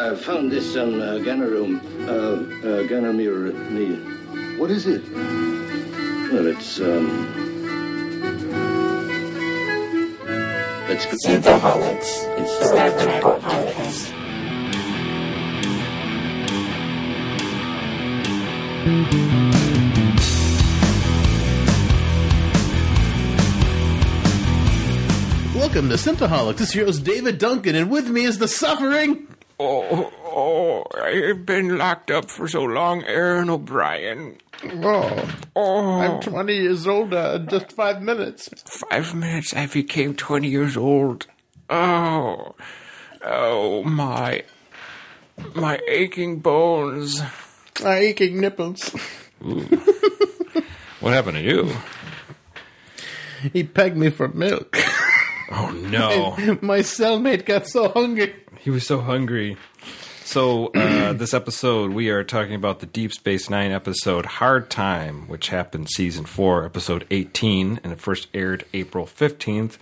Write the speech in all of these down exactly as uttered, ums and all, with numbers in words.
I found this on uh, Ganorum, uh, uh, Ganomir. What is it? Well, it's, um... It's... Synthaholics. It's the Star Trek podcast. Welcome to Synthaholics. This is your host, David Duncan, and with me is the suffering... Oh, oh, I've been locked up for so long, Aaron O'Brien. Oh, Oh, I'm twenty years old uh, in just five minutes. five minutes I became twenty years old. Oh, oh, my, my aching bones. My aching nipples. What happened to you? He pegged me for milk. Oh, no. My cellmate got so hungry. He was so hungry. So, uh, this episode, we are talking about the Deep Space Nine episode Hard Time, which happened season four, episode eighteen, and it first aired April fifteenth,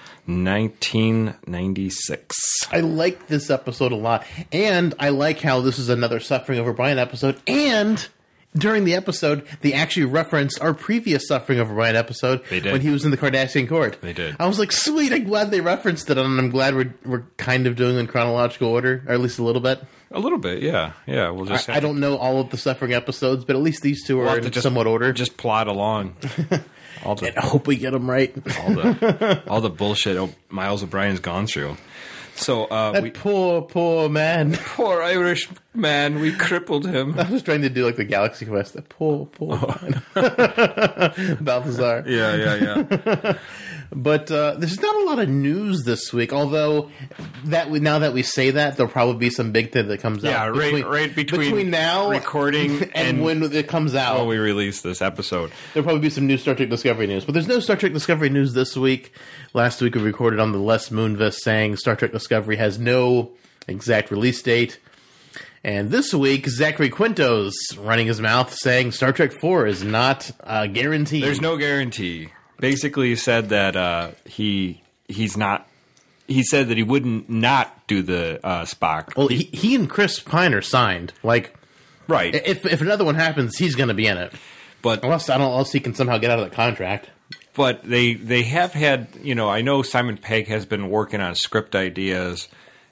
nineteen ninety-six. I like this episode a lot, and I like how this is another Suffering Over Brian episode, and... during the episode, they actually referenced our previous Suffering Over Brian episode They did. when he was in the Cardassian court. They did. I was like, sweet, I'm glad they referenced it, and I'm glad we're we're kind of doing it in chronological order, or at least a little bit. A little bit, yeah. Yeah, we'll just I, have I don't know all of the Suffering episodes, but at least these two we'll are have to in just, somewhat order. Just plot along. All And the, I hope we get them right. all the, all the bullshit O- Miles O'Brien's gone through. So, uh, That we, poor, poor man. poor Irish man, we crippled him. I was trying to do like the Galaxy Quest. That poor, poor man. Balthazar. Yeah, yeah, yeah. But uh, there's not a lot of news this week, although that we, now that we say that, there'll probably be some big thing that comes Yeah, out. right- right between now recording and, and- when it comes out. When we release this episode. There'll probably be some new Star Trek Discovery news. But there's no Star Trek Discovery news this week. Last week we recorded on the Les Moonves saying Star Trek Discovery has no exact release date. And this week, Zachary Quinto's running his mouth saying Star Trek four is not uh, guaranteed. There's no guarantee. Basically, he said that uh, he he's not. He said that he wouldn't not do the uh, Spock. Well, he, he and Chris Pine are signed. Like, Right, if if another one happens, he's going to be in it. but Unless I don't, unless he can somehow get out of the contract. but they they have had, you know, I know Simon Pegg has been working on script ideas,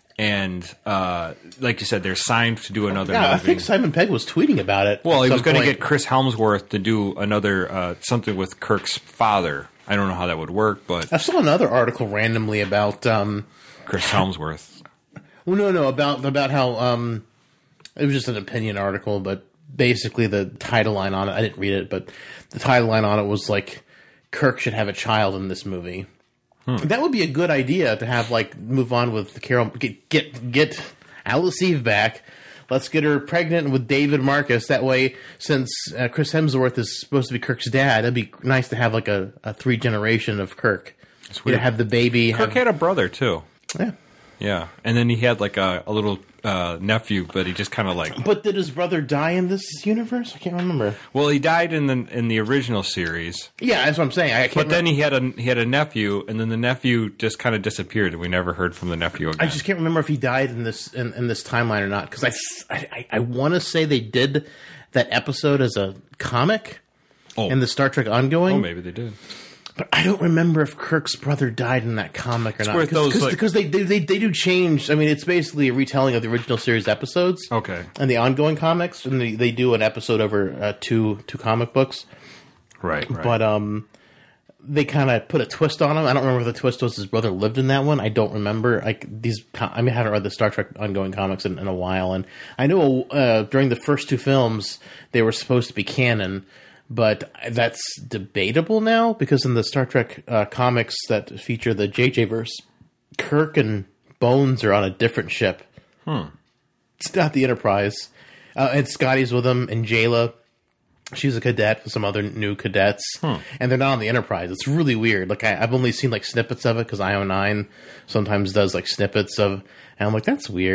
and uh, like you said, they're signed to do another Yeah, movie. I think Simon Pegg was tweeting about it. well, at he was some going to point. get Chris Helmsworth to do another uh, something with Kirk's father. I don't know how that would work, but I saw another article randomly about. Um, Chris Helmsworth. well, no, no, about about how um, it was just an opinion article, but basically the title line on it. I didn't read it, but the title line on it was like Kirk should have a child in this movie. That would be a good idea to have, like, move on with Carol, get get get Alice Eve back. Let's get her pregnant with David Marcus. That way, since uh, Chris Hemsworth is supposed to be Kirk's dad, it'd be nice to have like a, a three generation of Kirk. You weird. know, have the baby. Kirk Have, had a brother too. yeah. Yeah, and then he had like a, a little uh, nephew, but he just kind of like. But did his brother die in this universe? I can't remember. Well, he died in the in the original series, Yeah, that's what I'm saying. I can't. but then remember. he had a he had a nephew, and then the nephew just kind of disappeared, and we never heard from the nephew again. I just can't remember if he died in this in, in this timeline or not. Because I I, I want to say they did that episode as a comic oh, in the Star Trek ongoing. oh, maybe they did. But I don't remember if Kirk's brother died in that comic or not. worth Because those, like- because they, they, they, they do change. I mean, it's basically a retelling of the original series episodes. Okay, And the ongoing comics. And they, they do an episode over uh, two two comic books. right, right. But um, they kind of put a twist on him. I don't remember if the twist was his brother lived in that one. I don't remember. Like these, co- I mean, I haven't read the Star Trek ongoing comics in, in a while. And I know uh, during the first two films, they were supposed to be canon. But that's debatable now because in the Star Trek uh, comics that feature the J J verse, Kirk and Bones are on a different ship. Hmm. It's not the Enterprise. Uh, and Scotty's with them, and Jayla. She's a cadet with some other new cadets. Hmm. And they're not on the Enterprise. It's really weird. Like I, I've only seen like snippets of it because I O nine sometimes does like snippets of. And I'm like, that's weird.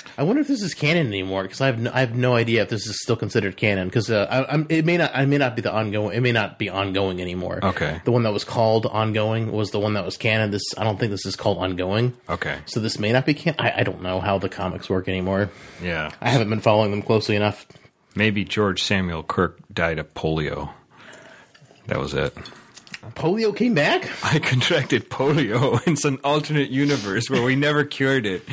I wonder if this is canon anymore because I have no, I have no idea if this is still considered canon because uh, I, I'm, it may not I may not be the ongoing it may not be ongoing anymore. Okay. The one that was called ongoing was the one that was canon. This I don't think this is called ongoing. Okay. So this may not be canon. I, I don't know how the comics work anymore. Yeah. I haven't been following them closely enough. Maybe George Samuel Kirk died of polio. That was it. Polio came back? I contracted polio in some alternate universe where we never cured it.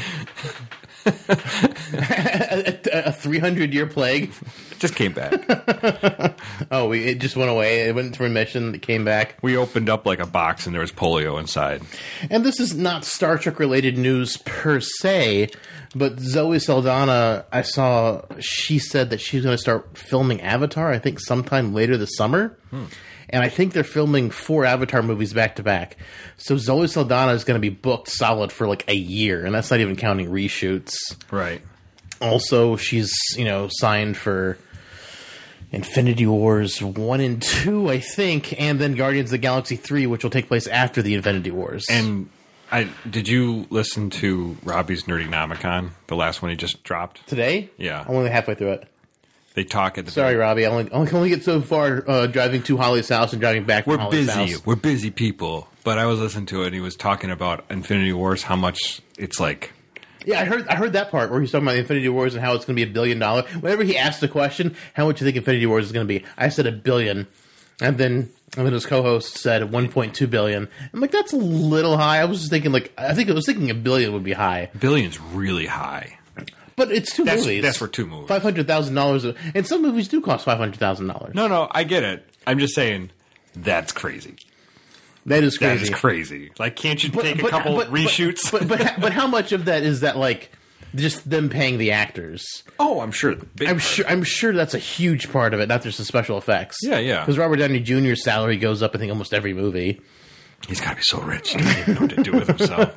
a three hundred year plague? It just came back. Oh, we, it just went away. It went into remission. It came back. We opened up like a box and there was polio inside. And this is not Star Trek related news per se, but Zoe Saldana, I saw, she said that she's going to start filming Avatar, I think sometime later this summer. Hmm. And I think they're filming four Avatar movies back to back. So Zoe Saldana is going to be booked solid for like a year, and that's not even counting reshoots. Right. Also, she's, you know, signed for Infinity Wars one and two, I think, and then Guardians of the Galaxy three, which will take place after the Infinity Wars. And I did you listen to Robbie's Nerdynomicon, the last one he just dropped? Today? Yeah. I'm only halfway through it. They talk at the Sorry, very- Robbie. I only, I can only get so far uh, driving to Holly's house and driving back from We're Holly's busy. house. We're busy people. But I was listening to it, and he was talking about Infinity Wars, how much it's like. Yeah, I heard I heard that part where he's talking about Infinity Wars and how it's going to be a billion dollars. Whenever he asked the question, how much do you think Infinity Wars is going to be? I said a billion. And then and then his co-host said one point two billion. I'm like, that's a little high. I was just thinking, like, I think I was thinking a billion would be high. Billion's really high. But it's two That's, movies. that's for two movies. five hundred thousand dollars. And some movies do cost five hundred thousand dollars. No, no, I get it. I'm just saying that's crazy. That is That crazy. is crazy. Like, can't you But- take a but- couple but- reshoots? But, but, but, but how much of that is that, like, just them paying the actors? oh, I'm sure. the big I'm part sure. of it. I'm sure that's a huge part of it. Not just the special effects. Yeah, yeah. Because Robert Downey Junior's salary goes up, I think, almost every movie. He's got to be so rich. He doesn't even know what to do with himself.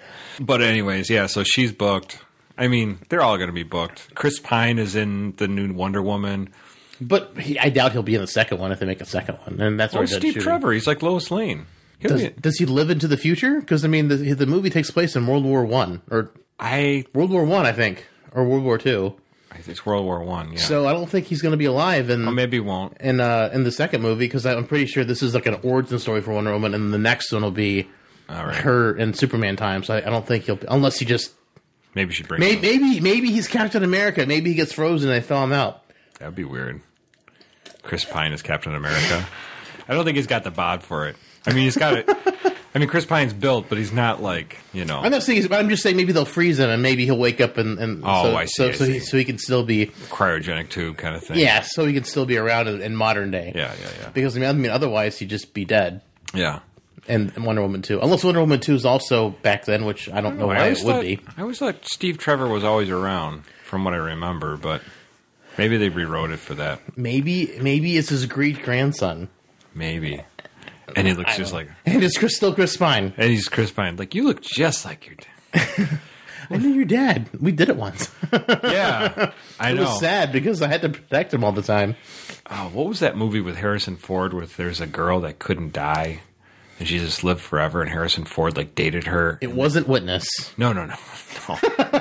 But anyways, yeah, so she's booked. I mean, they're all going to be booked. Chris Pine is in the new Wonder Woman. But he, I doubt he'll be in the second one if they make a second one. And that's Oh, where he does Steve shooting. Trevor. He's like Lois Lane. He'll Does, be, does he live into the future? Because I mean, the the movie takes place in World War One or I, World War One, I, I think, or World War Two. I think it's World War One. Yeah. So I don't think he's going to be alive in Well, maybe he won't. in uh, in the second movie because I'm pretty sure this is like an origin story for Wonder Woman, and the next one will be All right. her in Superman time. So I, I don't think he'll unless he just Maybe she brings. maybe maybe maybe he's Captain America. Maybe he gets frozen and they thaw him out. That'd be weird. Chris Pine is Captain America. I don't think he's got the bod for it. I mean, he's got it. I mean, Chris Pine's built, but he's not like, you know. I'm not saying, he's, I'm just saying maybe they'll freeze him and maybe he'll wake up and, and Oh, so, I see, so I so, see. He, so he can still be cryogenic tube kind of thing. yeah, so he can still be around in, in modern day. Yeah, yeah, yeah. Because I mean, I mean, otherwise he'd just be dead. Yeah. And Wonder Woman two, unless Wonder Woman two is also back then, which I don't know I why always it would thought, be. I always thought Steve Trevor was always around, from what I remember, but maybe they rewrote it for that. Maybe maybe it's his great grandson, Maybe. And he looks just like. and it's Chris, still Chris Pine. And he's Chris Pine. Like, you look just like your dad. I knew your dad. We did it once. Yeah. I It know. was sad because I had to protect him all the time. Oh, what was that movie with Harrison Ford where there's a girl that couldn't die? And she just lived forever, and Harrison Ford, like, dated her. It wasn't Witness. No, no, no. No.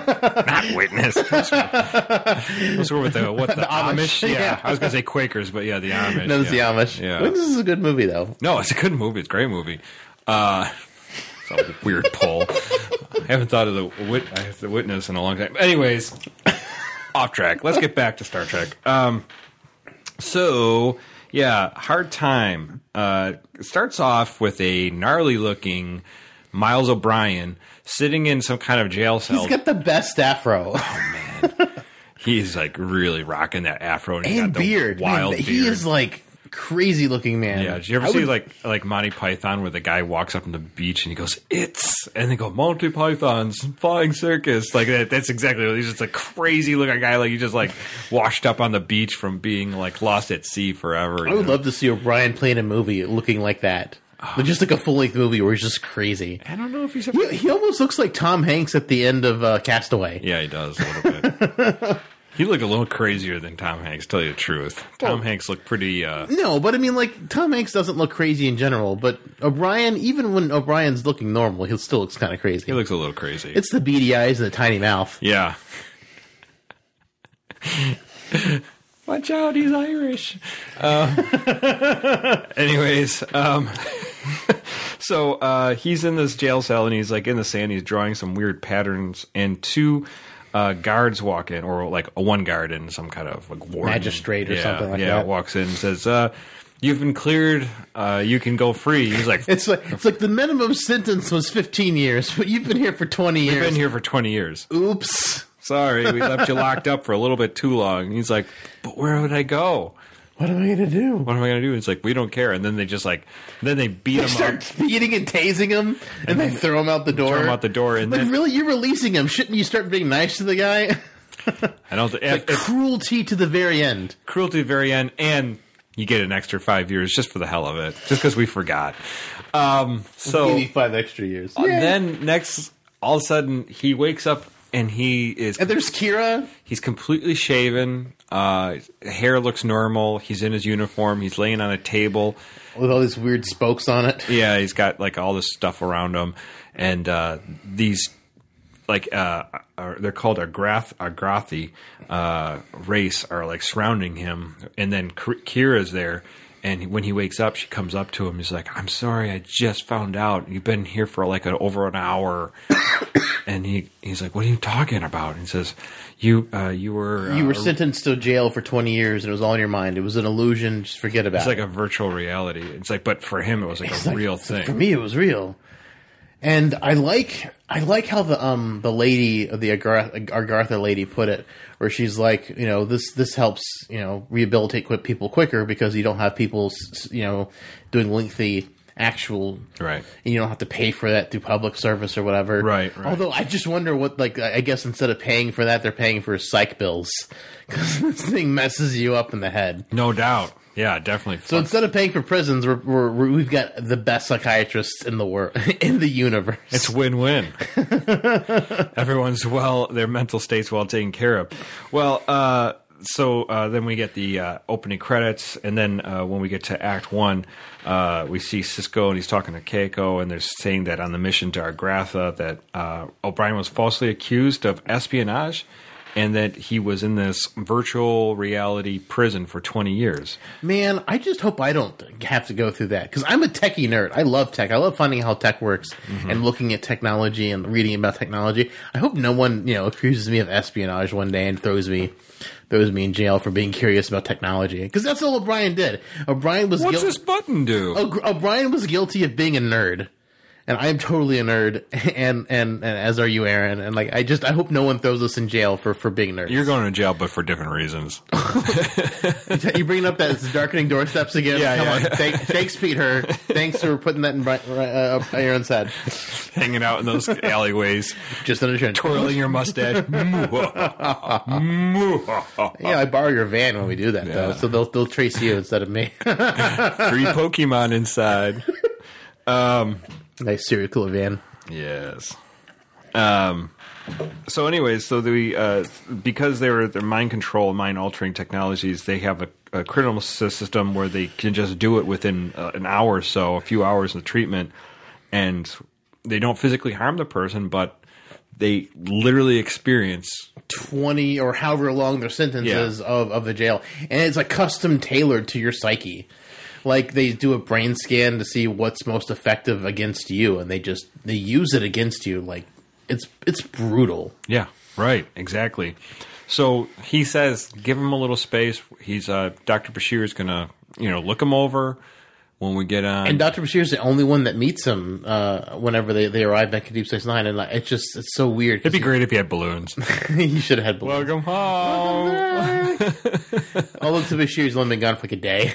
Not Witness. What's wrong with the, what, the, The Amish. Amish? Yeah. Yeah. I was going to say Quakers, but yeah, the Amish. No, it's yeah. the Amish. Yeah. Witness is a good movie, though. No, it's a good movie. It's a great movie. Uh, it's a weird pull. I haven't thought of the, wit- the Witness in a long time. Anyways, off track. Let's get back to Star Trek. Um, so, yeah, Hard Time. Uh, it starts off with a gnarly-looking Miles O'Brien sitting in some kind of jail cell. He's got the best afro. He's, like, really rocking that afro. And, he's and got the beard. Wild Man, beard. He is, like, crazy looking man. Yeah, did you ever I see would- like like Monty Python where the guy walks up on the beach and he goes, "It's," and they go, "Monty Python's Flying Circus." Like that, that's exactly what he's just a crazy looking guy. Like he just like washed up on the beach from being like lost at sea forever. I would love to see O'Brien play in a movie looking like that. Like, just like a full length movie where he's just crazy. I don't know if he's ever. He, he almost looks like Tom Hanks at the end of uh, Castaway. Yeah, he does a little bit. He looked a little crazier than Tom Hanks, to tell you the truth. Tom Well- Hanks looked pretty. Uh, No, but I mean, like, Tom Hanks doesn't look crazy in general, but O'Brien, even when O'Brien's looking normal, he still looks kind of crazy. he looks a little crazy. It's the beady eyes and the tiny mouth. yeah. Watch out, he's Irish. Uh, anyways, um, so uh, he's in this jail cell and he's like in the sand. He's drawing some weird patterns, and two uh, guards walk in, or like a one guard in some kind of like warden. Magistrate or yeah, something like yeah, that. walks in and says, uh, "You've been cleared. Uh, you can go free." He's like, It's like it's like the minimum sentence was fifteen years, but you've been here for twenty years. "You've been here for twenty years. Oops. Sorry, we left you locked up for a little bit too long." And he's like, "But where would I go? What am I gonna do? What am I going to do?" It's like, "We don't care." And then they just like, then they beat They him start up, beating and tasing him, and, they throw him out the door. throw him out the door, and Like, then really, you're releasing him? Shouldn't you start being nice to the guy? I don't. Th- Like, it's cruelty to the very end. cruelty at the very end, and you get an extra five years just for the hell of it, just because we forgot. Um, so Give you five extra years. uh, then next, all of a sudden, he wakes up and he is And there's Kira. he's completely shaven. Uh, hair looks normal. He's in his uniform. He's laying on a table. With all these weird spokes on it. Yeah, he's got like all this stuff around him, and uh, these like uh, are, they're called Agrath Agrathi uh, race are like surrounding him, and then K- Kira's there. And when he wakes up, she comes up to him. He's like, "I'm sorry, I just found out you've been here for like a, over an hour." And he he's like, "What are you talking about?" And he says, "You uh, you were uh, You were sentenced to jail for twenty years, and it was all in your mind. It was an illusion. Just forget about It's it. like a virtual reality." It's like, but for him, it was like It's a like- real it's like, thing. For me, it was real. And I like I like how the um the lady the Agartha, Agartha lady put it, where she's like, you know, this this helps, you know, rehabilitate quick people quicker because you don't have people, you know, doing lengthy actual Right. and you don't have to pay for that through public service or whatever. Right, right. Although I just wonder what, like, I guess instead of paying for that, they're paying for psych bills because this thing messes you up in the head. No doubt. Yeah, definitely. So instead of paying for prisons, we're, we're, we're, we've got the best psychiatrists in the world, in the universe. It's win-win. Everyone's well, their mental state's well taken care of. Well, uh, so uh, then we get the uh, opening credits, and then uh, when we get to Act One, uh, we see Cisco, and he's talking to Keiko, and they're saying that on the mission to Agartha that uh, O'Brien was falsely accused of espionage, and that he was in this virtual reality prison for twenty years. Man, I just hope I don't have to go through that because I'm a techie nerd. I love tech. I love finding how tech works Mm-hmm. and looking at technology and reading about technology. I hope no one, you know, accuses me of espionage one day and throws me throws me in jail for being curious about technology because that's all O'Brien did. O'Brien was What's guilty. this button do? O- O'Brien was guilty of being a nerd. And I am totally a nerd, and, and, and as are you, Aaron. And like, I just, I hope no one throws us in jail for, for being nerds. You're going to jail, but for different reasons. You bringing up that darkening doorsteps again? Yeah, Come yeah. on, Thank, thanks, Peter. Thanks for putting that in Bri- uh, up Aaron's head. Hanging out in those alleyways, Just an addition. twirling your mustache. Yeah, I borrow your van when we do that, though, Yeah. so they'll they'll trace you instead of me. Free Pokemon inside. Nice serial killer van. Yes. Um. So, anyways, so the uh, because they were they're mind control, mind altering technologies, they have a, a criminal system where they can just do it within uh, an hour or so, a few hours of treatment, and they don't physically harm the person, but they literally experience. twenty or however long their sentence Yeah. is of, of the jail. And it's like custom tailored to your psyche. Like they do a brain scan to see what's most effective against you, and they just they use it against you. Like it's it's brutal. Yeah, right, exactly. So he says, give him a little space. He's uh, Doctor Bashir is gonna, you know, look him over when we get on. And Doctor Bashir is the only one that meets him uh, whenever they, they arrive back at Deep Space Nine, and like, it's just it's so weird. It'd be great if he had balloons. He should have had balloons. Welcome home. Although to Bashir's only been gone for like a day.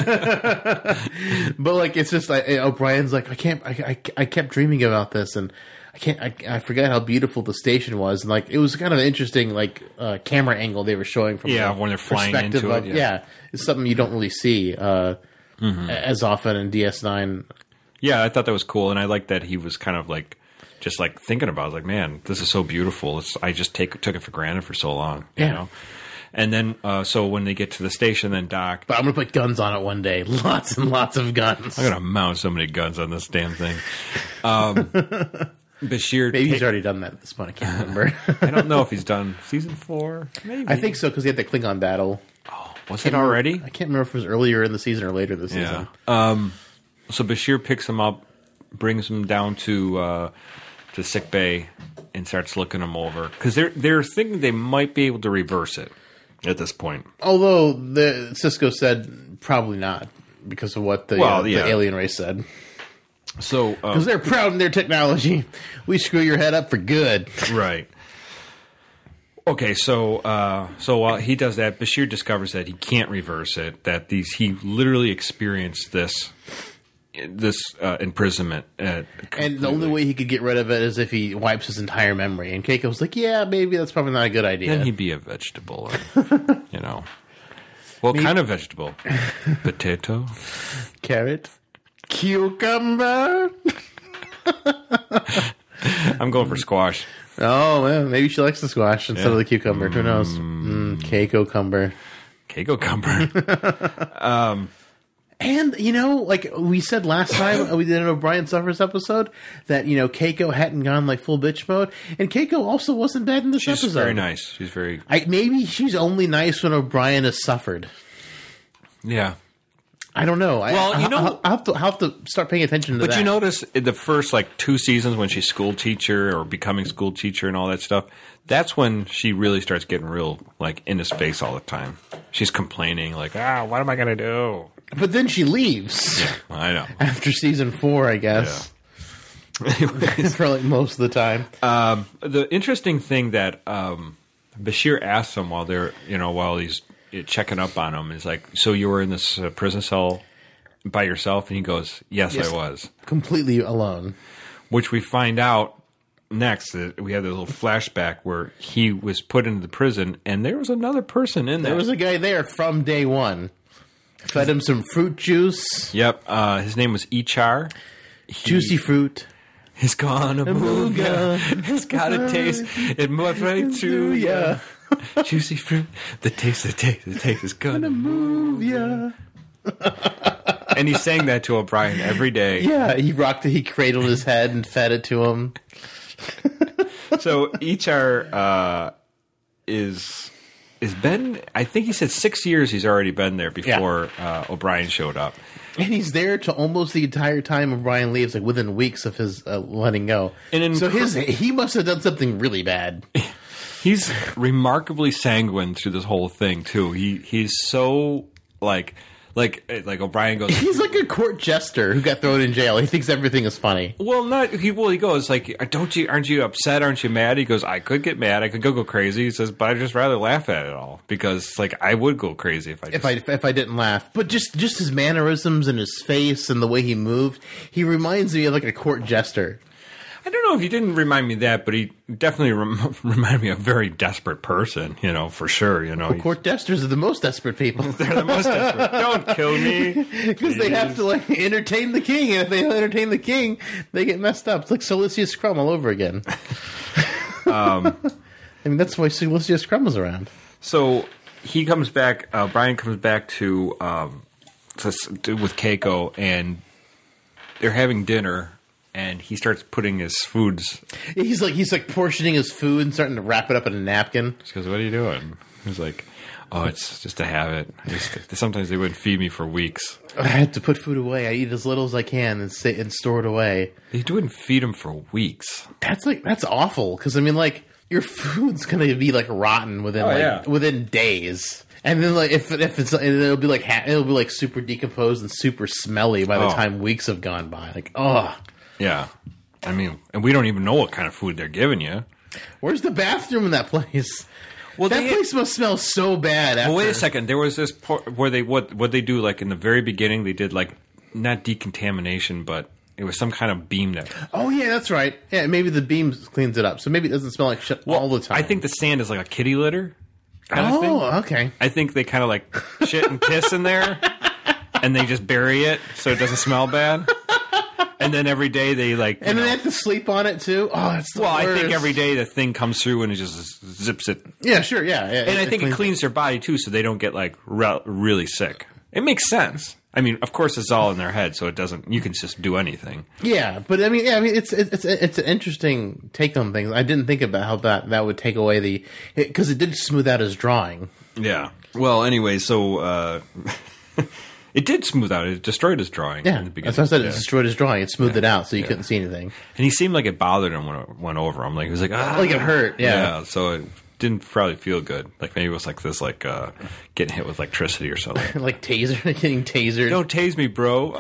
But like it's just like O'Brien's like I can't I, I, I kept dreaming about this and I can't I, I forgot how beautiful the station was and like it was kind of an interesting like uh, camera angle they were showing from Yeah, the when they're flying perspective into it, of, yeah. yeah it's something you don't really see uh, as often in D S nine. Yeah, I thought that was cool, and I liked that he was kind of like just like thinking about it, like, man, this is so beautiful. It's, I just take took it for granted for so long, you Yeah. know. And then, uh, so when they get to the station, then Doc, But I'm gonna put guns on it one day, lots and lots of guns. I'm gonna mount so many guns on this damn thing. Um, Bashir. Maybe he's ta- already done that at this point. I can't remember. I don't know if he's done season four. Maybe I think so because he had that Klingon battle. Oh, was it already? I can't remember if it was earlier in the season or later this Yeah. season. Um. So Bashir picks him up, brings him down to uh, to sick bay, and starts looking him over because they're they're thinking they might be able to reverse it at this point. Although the Cisco said probably not because of what the, Well, uh, yeah. the alien race said. So Because um, they're proud in their technology. We screw your head up for good. right. Okay, so uh, so while he does that, Bashir discovers that he can't reverse it. That these he literally experienced this this uh, imprisonment. Uh, And the completely. only way he could get rid of it is if he wipes his entire memory. And Keiko's like, yeah, maybe that's probably not a good idea. Then he'd be a vegetable, or, you know. What kind of vegetable? Potato? Carrot. Cucumber. I'm going for squash. Oh, man, maybe she likes the squash instead of the cucumber. Who knows? Mm, Keiko-cumber. Keiko-cumber. And, you know, like we said last time we did an O'Brien Suffers episode, that, you know, Keiko hadn't gone like full bitch mode. And Keiko also wasn't bad in this She's episode. very nice. She's very... I, maybe she's only nice when O'Brien has suffered. Yeah. I don't know. I, Well, you I, know- I'll, I'll have to, I'll have to start paying attention to But that. you notice in the first like two seasons when she's school teacher or becoming school teacher and all that stuff, that's when she really starts getting real like in his face all the time. She's complaining like, ah, what am I gonna do? But then she leaves I know. after season four, I guess, Anyways, for like most of the time. um, the interesting thing that um, Bashir asks him while they're you know while he's checking up on him is like, so you were in this uh, prison cell by yourself, and he goes, yes, Yes. I was. Completely alone. Which we find out next that we have this little flashback where he was put into the prison and there was another person in there. There was a guy there from day one. Fed him some fruit juice, Yep, uh, his name was Ichar. juicy fruit. He's gonna move ya. It's got a taste. It moved right through ya. Juicy fruit. The taste, the taste, the taste is gonna move. Yeah. And he sang that to O'Brien every day. Yeah, he rocked it. He cradled his head and fed it to him. So Ichar uh, is is been. I think he said six years. He's already been there before uh, O'Brien showed up. And he's there to almost the entire time O'Brien leaves, like within weeks of his uh, letting go. And in- so his he must have done something really bad. He's remarkably sanguine through this whole thing too. He he's so like like like O'Brien goes. He's like a court jester who got thrown in jail. He thinks everything is funny. Well, not he. Well, he goes like, "Don't you? Aren't you upset? Aren't you mad?" He goes, "I could get mad. I could go go crazy." He says, "But I'd just rather laugh at it all because, like, I would go crazy if I just, If I if I didn't laugh, but just just his mannerisms and his face and the way he moved, he reminds me of like a court jester. I don't know if he didn't remind me of that, but he definitely rem- reminded me of a very desperate person. You know, for sure. You know, Court jesters are the most desperate people they're the most desperate. Don't kill me. because they have to like entertain the king, and if they don't entertain the king, they get messed up. It's like Silicius Crumb all over again. um, I mean, that's why Silicius Crumb was around. So he comes back. Uh, Brian comes back to, um, to to with Keiko, and they're having dinner. And he starts putting his foods. He's like he's like portioning his food and starting to wrap it up in a napkin. She goes, "What are you doing?" He's like, "Oh, it's just a habit. I just, sometimes they wouldn't feed me for weeks. I had to put food away. I eat as little as I can and sit and store it away. They wouldn't feed him for weeks." That's like that's awful because I mean like your food's gonna be like rotten within Oh, like yeah. within days. And then, like, if if it's, it'll be like ha- it'll be like super decomposed and super smelly by the Oh. time weeks have gone by. Like, oh, Yeah, I mean, and we don't even know what kind of food they're giving you. where's the bathroom in that place? Well, That they- place must smell so bad. After. Well, wait a second. There was this part where they what what they do like in the very beginning. They did like not decontamination, but it was some kind of beam that. Oh yeah, that's right. Yeah, maybe the beam cleans it up, so maybe it doesn't smell like shit all the time. I think the sand is like a kitty litter kind Oh, of thing. okay. I think they kind of like shit and piss in there, and they just bury it so it doesn't smell bad. And then every day they like, you And then know- they have to sleep on it too. Oh, it's the well, I worst. think every day the thing comes through and it just zips it, Yeah, sure, yeah, yeah. and I think it cleans their body too, so they don't get like re- really sick. It makes sense. I mean, of course, it's all in their head, so it doesn't. You can just do anything. Yeah, but I mean, yeah, I mean, it's it's it's an interesting take on things. I didn't think about how that that would take away the because it did smooth out his drawing. Yeah. Well, anyway, so uh, it did smooth out. It destroyed his drawing. Yeah, in the beginning. that's what I said. Yeah. It destroyed his drawing. It smoothed Yeah. it out, so you Yeah. couldn't see anything. And he seemed like it bothered him when it went over him. Like he was like, ah, Like it hurt. Yeah. yeah. So it didn't probably feel good. Like maybe it was like this, like uh, getting hit with electricity or something. Like taser, getting tasered. Don't tase me, bro.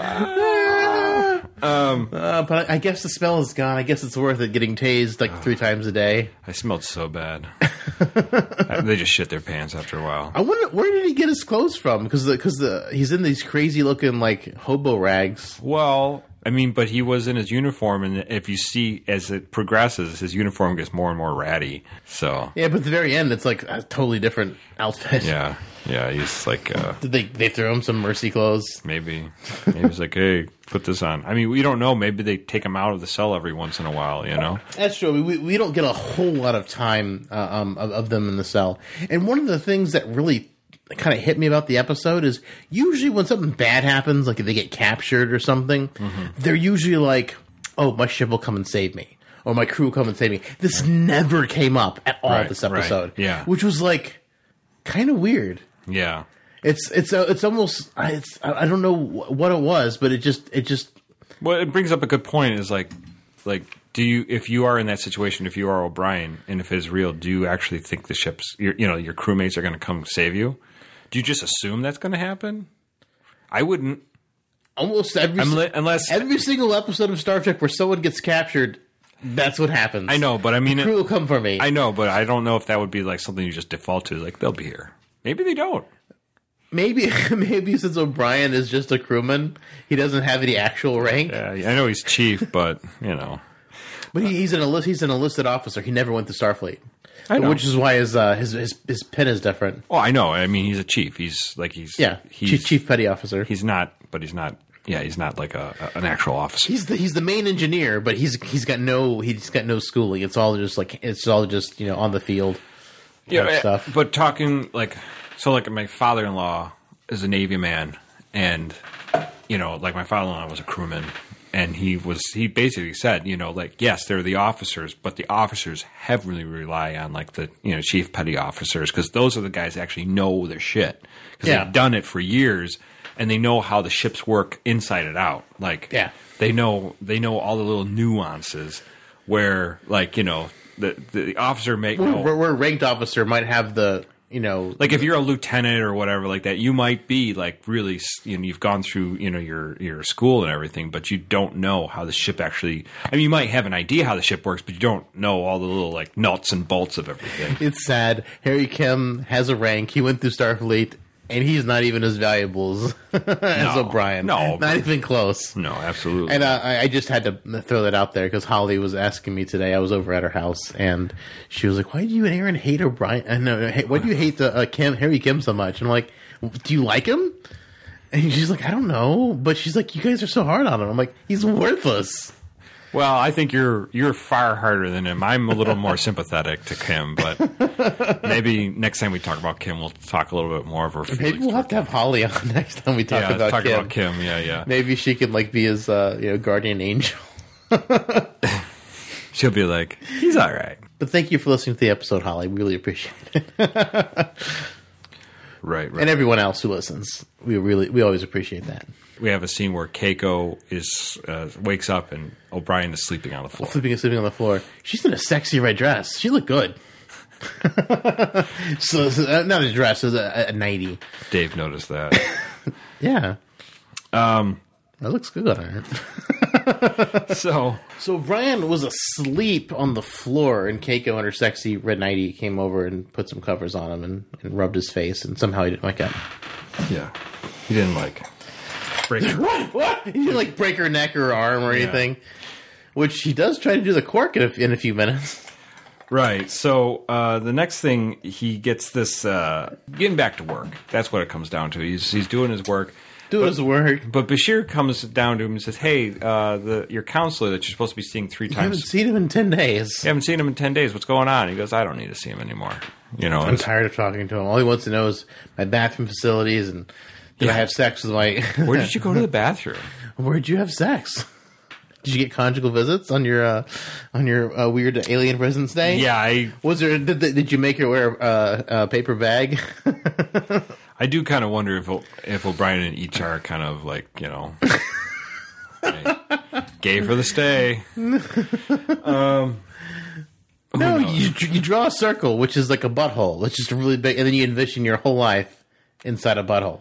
um, Uh, but I I guess the smell is gone. I guess it's worth it getting tased like three times a day. I smelled so bad. They just shit their pants after a while. I wonder where did he get his clothes from? Because the because the he's in these crazy looking like hobo rags. Well, I mean, but he was in his uniform, and if you see as it progresses, his uniform gets more and more ratty. So Yeah, but at the very end, it's like a totally different outfit. yeah, yeah, he's like uh, Did they they throw him some mercy clothes? maybe he was like, hey, put this on. I mean, we don't know. Maybe they take him out of the cell every once in a while. You know? That's true. We we don't get a whole lot of time uh, um, of, of them in the cell. And one of the things that really kind of hit me about the episode is usually when something bad happens, like if they get captured or something, mm-hmm. they're usually like, "Oh, my ship will come and save me," or "My crew will come and save me." This never came up at all Right, this episode. right, yeah. Which was like kind of weird. Yeah. It's it's uh, it's almost it's I don't know what it was, but it just it just Well, it brings up a good point. Is like, like, do you, if you are in that situation, if you are O'Brien, and if it's real, do you actually think the ships, your, you know, your crewmates are going to come save you? Do you just assume that's going to happen? I wouldn't. almost every I'm li- unless every single episode of Star Trek where someone gets captured, that's what happens. I know, but I mean, the crew it, will come for me. I know, but I don't know if that would be like something you just default to. Like they'll be here. Maybe they don't. Maybe maybe since O'Brien is just a crewman, he doesn't have any actual rank. Yeah, I know he's chief, but you know, But he, he's an enlist, he's an enlisted officer. He never went to Starfleet, I know. which is why his uh, his his his pin is different. Oh, I know. I mean, he's a chief. He's like he's Yeah, He's chief, chief petty officer. He's not, but he's not. Yeah, he's not like a, a an actual officer. He's the he's the main engineer, but he's he's got no he's got no schooling. It's all just like it's all just you know on the field yeah, type but, stuff. but talking like so, like my father-in-law is a Navy man, and you know, like my father-in-law was a crewman, and he was he basically said, you know, like yes, they're the officers, but the officers heavily rely on like the you know chief petty officers because those are the guys that actually know their shit because Yeah. they've done it for years. And they know how the ships work inside and out. Like, Yeah. they know they know all the little nuances where, like, you know, the the officer may know. Where, where a ranked officer might have the you know Like, if you're a lieutenant or whatever like that, you might be like really, you know, you've gone through you know your your school and everything, but you don't know how the ship actually. I mean, you might have an idea how the ship works, but you don't know all the little like nuts and bolts of everything. it's sad. Harry Kim has a rank. He went through Starfleet. And he's not even as valuable as, as No. O'Brien. No, not but- even close. No, absolutely. And uh, I I just had to throw that out there because Holly was asking me today. I was over at her house, and she was like, "Why do you and Aaron hate O'Brien? Uh, no, no, hey, why do you hate the, uh, Kim, Harry Kim so much?" And I'm like, "Do you like him?" And she's like, "I don't know," but she's like, "You guys are so hard on him." I'm like, "He's worthless." Well, I think you're you're far harder than him. I'm a little more sympathetic to Kim, but maybe next time we talk about Kim, we'll talk a little bit more of her feelings. Maybe we'll have to have Holly on next time we talk yeah, about talk Kim. about Kim. Yeah, yeah. Maybe she can like be his uh, you know guardian angel. She'll be like, he's all right. But thank you for listening to the episode, Holly. We really appreciate it. Right, right. And everyone else who listens. We really we always appreciate that. We have a scene where Keiko is uh, wakes up and O'Brien is sleeping on the floor. Sleeping and sleeping on the floor. She's in a sexy red dress. She looked good. so, so uh, not a dress, it was a, a nightie. Dave noticed that. Yeah. Um, that looks good on her. So, So Brian was asleep on the floor, and Keiko and her sexy red nightie came over and put some covers on him and, and rubbed his face, and somehow he didn't wake up. yeah, he didn't like break. What? What? He didn't like break her neck or her arm or anything. Which he does try to do the cork in a, in a few minutes. Right. So uh, the next thing, he gets this uh, getting back to work. That's what it comes down to. He's he's doing his work. Do his work. But Bashir comes down to him and says, "Hey, uh, the your counselor that you're supposed to be seeing three I haven't times. seen him in ten days. You haven't seen him in ten days. What's going on?" He goes, "I don't need to see him anymore." You know, I'm and- tired of talking to him. All he wants to know is my bathroom facilities and Did Yeah. I have sex with my? Where did you go to the bathroom? Where'd you have sex? Did you get conjugal visits on your uh, on your uh, weird alien prison stay? Yeah, I Was there? Did, did you make her wear uh, a paper bag? I do kind of wonder if O- if O'Brien and Each are kind of like, you know, hey, gay for the stay. Um, No, you, you draw a circle, which is like a butthole. It's just really big, and then you envision your whole life inside a butthole,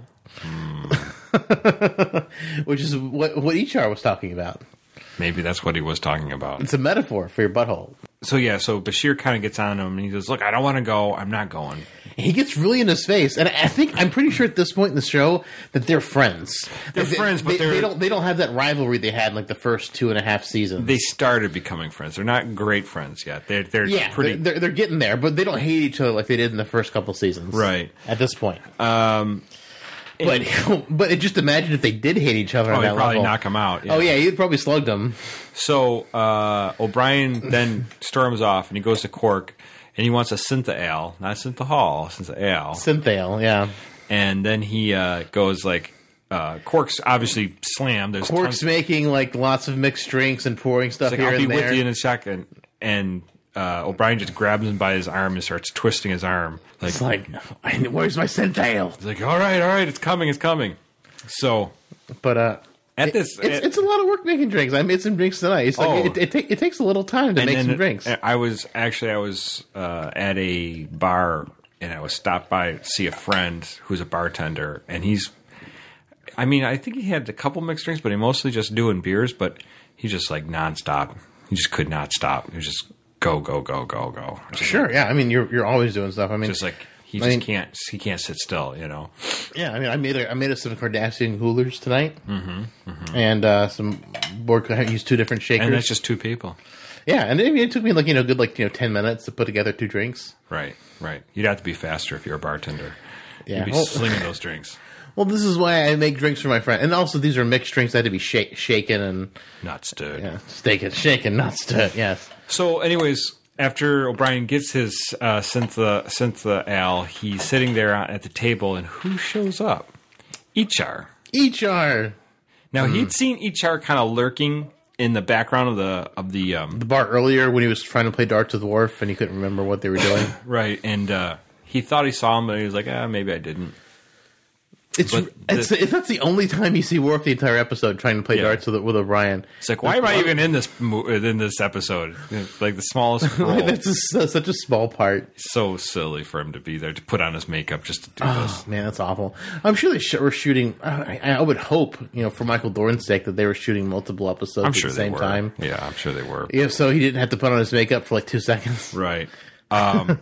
which is what what Ichar was talking about. maybe that's what he was talking about. It's a metaphor for your butthole. So yeah, so Bashir kind of gets on him and he goes, "Look, I don't want to go. I'm not going." He gets really in his face, and I think I'm pretty sure at this point in the show that they're friends. They're They- friends, but they, they're- they don't they don't have that rivalry they had in like the first two and a half seasons. They started becoming friends. They're not great friends yet. They're they're yeah, pretty. they're, they're they're getting there, but they don't hate each other like they did in the first couple seasons. Right. At this point, um, but but just imagine if they did hate each other. oh, on he'd that probably level. knock him out. Oh yeah, he'd probably slugged him. So uh, O'Brien then storms off and he goes to Cork and he wants a Syntha Ale, not Syntha Hall, Syntha Ale. Synthale, yeah. And then he uh, goes like, uh, Cork's obviously slammed. There's Cork's tons- making like lots of mixed drinks and pouring stuff like, here I'll be and there. with you in a second. And uh, O'Brien just grabs him by his arm and starts twisting his arm. Like, It's like, I- where's my Synthale? he's like, all right, all right, it's coming, it's coming. So But uh, at it- this, it's, it's a lot of work making drinks. I made some drinks tonight. It's like Oh. it, it, ta- it takes a little time to and make then some drinks. I was actually I was uh, at a bar and I was stopped by to see a friend who's a bartender and he's I mean I think he had a couple mixed drinks but he mostly just doing beers but he's just like nonstop. He just could not stop. He was just go go go go go. Just Sure, yeah. I mean, you're you're always doing stuff. I mean, Just like he I just mean- can't he can't sit still, you know. yeah. I mean, I made a, I made us some Kardashian coolers tonight, mm-hmm, mm-hmm. and uh, some board. I used two different shakers. And that's just two people. yeah, and it, it took me like you know good like you know ten minutes to put together two drinks. Right, right. You'd have to be faster if you're a bartender. Yeah. You'd be Well- slinging those drinks. Well, this is why I make drinks for my friend, and also these are mixed drinks that had to be shake, shaken and Not stirred. yeah, shaken, shaken, not stirred. Yes. So, anyways, after O'Brien gets his uh, Syntha, Syntha Al, he's sitting there at the table, and who shows up? Ichar. Ichar, Now, he'd seen Ichar kind of lurking in the background of the of the um, the bar earlier when he was trying to play darts with Worf and he couldn't remember what they were doing. right, and uh, he thought he saw him, but he was like, ah, maybe I didn't. It's But it's, the- it's that's the only time you see Worf the entire episode trying to play Yeah. darts with with O'Brien. It's like, why am I even in this mo- in this episode? Like the smallest role. That's a, such a small part. So silly for him to be there to put on his makeup just to do Oh this. man, that's awful. I'm sure they sh- were shooting. I, I would hope, you know, for Michael Dorn's sake, that they were shooting multiple episodes I'm at sure the they same were. time. Yeah, I'm sure they were. If so, he didn't have to put on his makeup for like two seconds. Right. Um,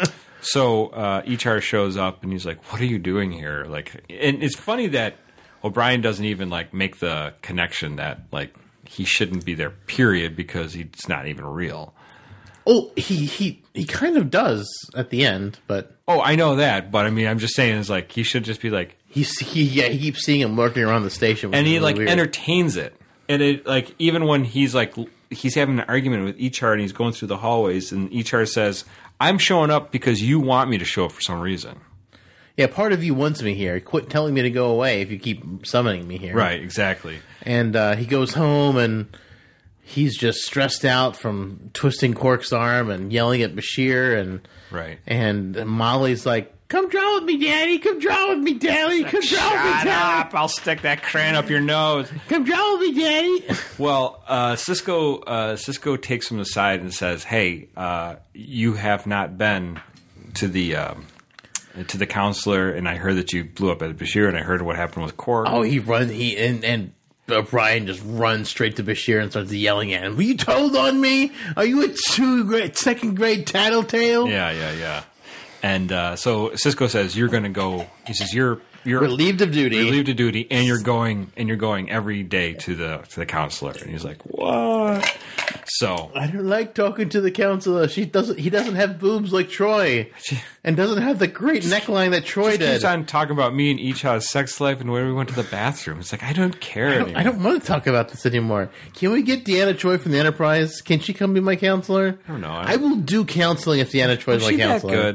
so uh, Ichar shows up and he's like, "What are you doing here?" Like, and it's funny that O'Brien doesn't even like make the connection that like he shouldn't be there. Period, because he's not even real. Oh, he he he kind of does at the end, but Oh, I know that, but I mean, I'm just saying, is like he should just be like, he's he yeah he keeps seeing him lurking around the station, which and is he really like weird. entertains it, and it like even when he's like he's having an argument with Ichar and he's going through the hallways, and Ichar says, "I'm showing up because you want me to show up for some reason." Yeah, part of you wants me here. Quit telling me to go away if you keep summoning me here. Right, exactly. And uh, he goes home and he's just stressed out from twisting Quark's arm and yelling at Bashir. And Right. and Molly's like, "Come draw with me, Daddy. Come draw with me, Daddy. Come draw with me, Shut Daddy. up! I'll stick that crayon up your nose. Come draw with me, Daddy." Well, uh, Cisco uh, Cisco takes him aside and says, "Hey, uh, you have not been to the um, to the counselor, and I heard that you blew up at Bashir, and I heard what happened with Quark." Oh, he runs. He and and. Uh, Brian just runs straight to Bashir and starts yelling at him. "Were you told on me? Are you a two grade, second grade tattletale?" Yeah, yeah, yeah. And uh, so Cisco says, "You're going to go." He says, "You're you're Relieved of duty. relieved of duty, and you're going and you're going every day to the to the counselor." And he's like, "What?" So I don't like talking to the counselor. She doesn't. He doesn't have boobs like Troy, and doesn't have the great neckline that Troy He did. keeps on talking about me and Icha's sex life and where we went to the bathroom. It's like, I don't care I don't, anymore. I don't want to talk about this anymore. Can we get Deanna Troy from the Enterprise? Can she come be my counselor? I don't know. I will do counseling if Deanna Troy is Was my she that counselor. good?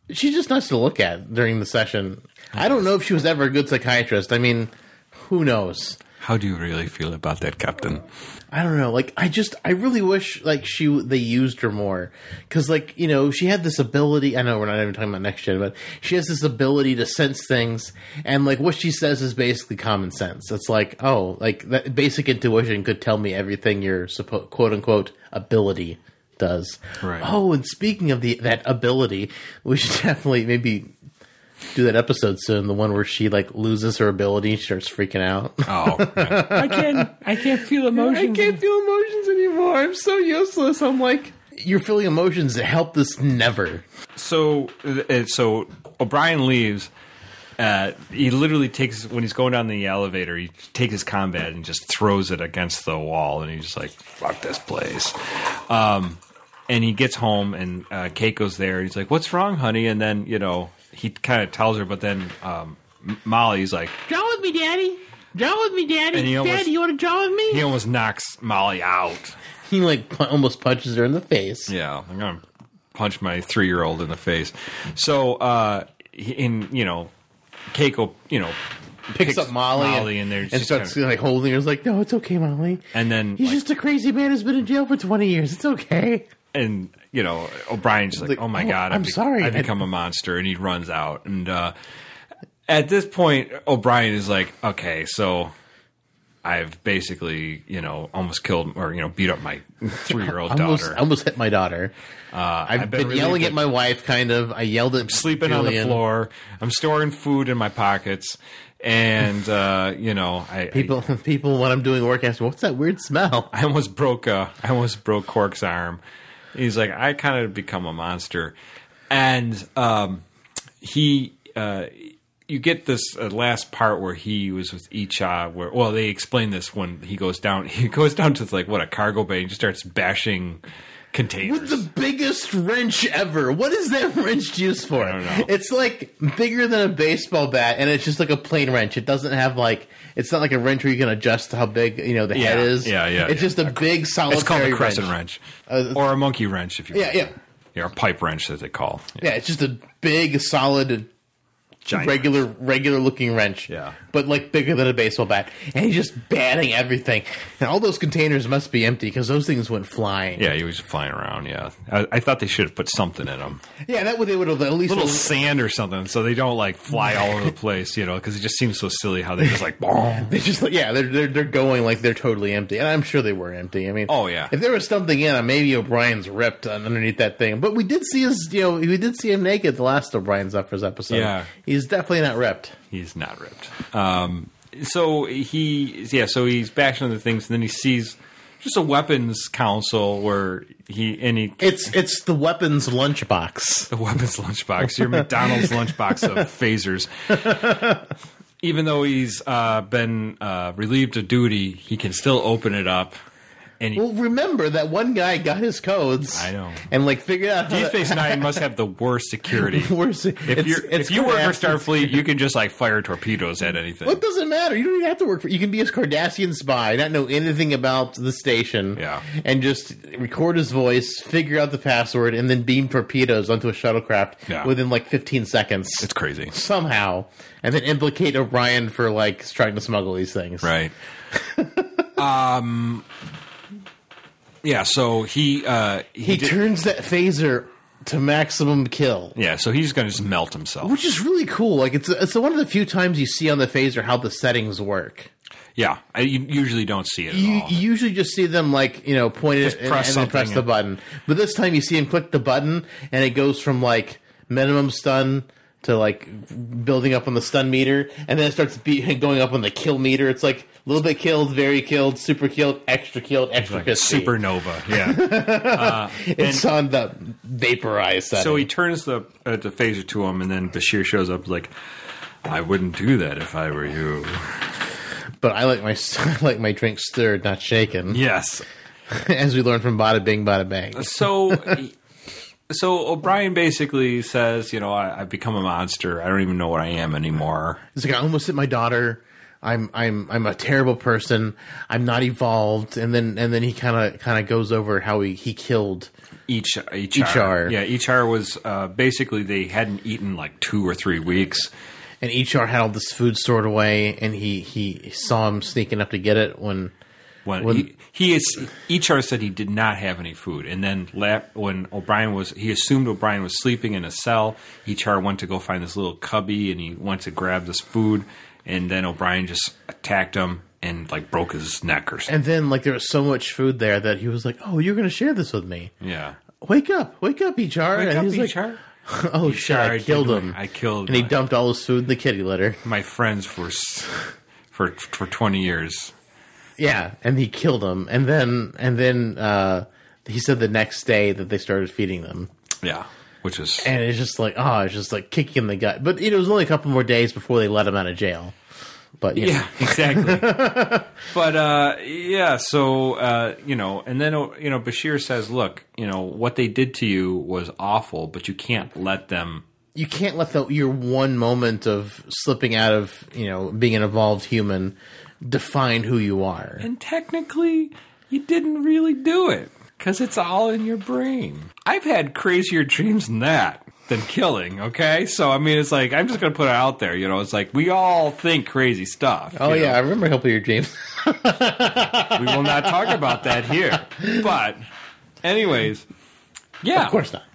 she's just nice to look at during the session. I don't know if she was ever a good psychiatrist. I mean, who knows? How do you really feel about that, Captain? I don't know. Like, I just, I really wish, like, she, they used her more. Because, like, you know, she had this ability, I know we're not even talking about next gen, but she has this ability to sense things. And, like, what she says is basically common sense. It's like, oh, like, that basic intuition could tell me everything your, suppo- quote unquote, ability does. Right. Oh, and speaking of the that ability, we should definitely maybe do that episode soon, the one where she like loses her ability and starts freaking out. Oh, yeah. I can't. I can't feel emotions. I can't feel emotions anymore. I'm so useless. I'm like, you're feeling emotions. Help this never. So, uh, so O'Brien leaves. Uh, he literally takes when he's going down the elevator. He takes his combat and just throws it against the wall, and he's just like, "Fuck this place." Um, and he gets home, and uh, Keiko's there. And he's like, "What's wrong, honey?" And then you know. He kind of tells her, but then um, Molly's like, "Draw with me, Daddy. Draw with me, Daddy. And he almost- Daddy, you want to draw with me?" he almost knocks Molly out. He like pu- almost punches her in the face. Yeah, I'm gonna punch my three year old in the face. So, uh, he- in you know, Keiko, you know, Picks, up Molly, Molly and, and, they're and just starts kinda- like holding her. It's like, "No, it's okay, Molly. and then He's like, just a crazy man who's been in jail for twenty years. It's okay." and you know, O'Brien's like, Like, "Oh my oh, god, I'm I've be- sorry. I've become a monster," and he runs out. And uh, at this point, O'Brien is like, "Okay, so I've basically, you know, almost killed or you know, beat up my three year old Almost, daughter. almost hit my daughter. Uh, I've, been, really yelling good- at my wife, kind of. I yelled at sleeping on the Julian. floor. I'm storing food in my pockets, and uh, you know, I, People, people, when I'm doing work, ask, "What's that weird smell?" I, I almost broke. Uh, I almost broke Cork's arm. He's like, I kind of become a monster, and um, he. Uh, you get this uh, last part where he was with Icha. Where well, they explain this when he goes down. He goes down to like what a cargo bay and just starts bashing containers. With the biggest wrench ever. What is that wrench used for? I don't know. It's like bigger than a baseball bat, and it's just like a plain wrench. It doesn't have like, it's not like a wrench where you can adjust how big, you know, the Yeah, head is. yeah, yeah, It's yeah. just a big solitary It's called a wrench. crescent wrench, Uh, or a monkey wrench, if you Yeah, will. yeah. Yeah, or pipe wrench that they call. Yeah, it's just a big, solid, Giant regular, regular looking wrench. Yeah. But like bigger than a baseball bat. And he's just batting everything. And all those containers must be empty because those things went flying. Yeah, he was flying around. Yeah, I, I thought they should have put something in them, Yeah, that would they would have at least a little sand or something, so they don't like fly all over the place. You know, because it just seems so silly how they just like. Boom. They just like yeah, they're, they're they're going like they're totally empty, and I'm sure they were empty. I mean, Oh, yeah. if there was something in them, maybe O'Brien's ripped underneath that thing. But we did see his, you know, we did see him naked the last O'Brien Zuffers episode. Yeah. he's definitely not ripped. He's not ripped. Um, so he, yeah, so he's bashing into things, and then he sees just a weapons council where he and he It's it's the weapons lunchbox. the weapons lunchbox, your McDonald's lunchbox of phasers. Even though he's uh, been uh, relieved of duty, he can still open it up. And he, Well, remember that one guy got his codes. I know. and like figured out how Deep to- Space Nine must have the worst security. Worse- If it's- you it's if you work for Cardassian. Starfleet, you can just like fire torpedoes at anything. Well, it doesn't matter. You don't even have to work for. You can be a Cardassian spy, not know anything about the station, Yeah. and just record his voice, figure out the password, and then beam torpedoes onto a shuttlecraft Yeah. within like fifteen seconds. It's crazy, Somehow, and then implicate O'Brien for like trying to smuggle these things. right? um, yeah. So he uh, he, He did- turns that phaser to maximum kill. yeah. So he's going to just melt himself. Which is really cool. Like it's it's one of the few times you see on the phaser how the settings work. Yeah, I you usually don't see it at You, all. you usually just see them like, you know, point it Just and, press and then press something the and- button. But this time you see him click the button and it goes from like minimum stun to like building up on the stun meter, and then it starts be- going up on the kill meter. It's like a little bit killed, very killed, super killed, extra killed, extra like crispy. supernova. Yeah. It's on the vaporized setting. So he turns the uh, the phaser to him, and then Bashir shows up like, "I wouldn't do that if I were you." but I like my I like my drink stirred, not shaken, Yes. as we learned from Bada Bing, Bada Bang. So, so O'Brien basically says, you know, I, I've become a monster. I don't even know what I am anymore. It's like I almost hit my daughter. I'm I'm I'm a terrible person. I'm not evolved. And then and then he kind of kind of goes over how he he killed Each each Ichar. Yeah, Ichar was uh, basically they hadn't eaten like two or three weeks. And Ichar had all this food stored away, and he he saw him sneaking up to get it when. When, When- he, he is, Ichar said he did not have any food, and then la- when O'Brien was, he assumed O'Brien was sleeping in a cell. Ichar went to go find this little cubby, and he went to grab this food, and then O'Brien just attacked him and like broke his neck or something. And then like there was so much food there that he was like, "Oh, you're going to share this with me? Yeah, Wake up, wake up, Ichar!" Wake and up, he's like, Ichar. "Oh shit, I I killed did- him! I killed And he my- dumped all his food in the kitty litter. My friends for s- for for twenty years. Yeah, and he killed him. And then and then uh, he said the next day that they started feeding them. Yeah, which is And it's just like, oh, it's just like kicking in the gut. But you know, it was only a couple more days before they let him out of jail. But you know. yeah, exactly. But uh, yeah, so uh, you know, and then uh, you know, Bashir says, "Look, you know, what they did to you was awful, but you can't let them." You can't let the, your one moment of slipping out of, you know, being an evolved human define who you are. And technically, you didn't really do it because it's all in your brain. I've had crazier dreams than that, than killing. Okay, so I mean, it's like I'm just gonna put it out there. You know, it's like we all think crazy stuff. Oh you yeah, know? I remember helping your dreams. We will not talk about that here. But, anyways, yeah, Of course not.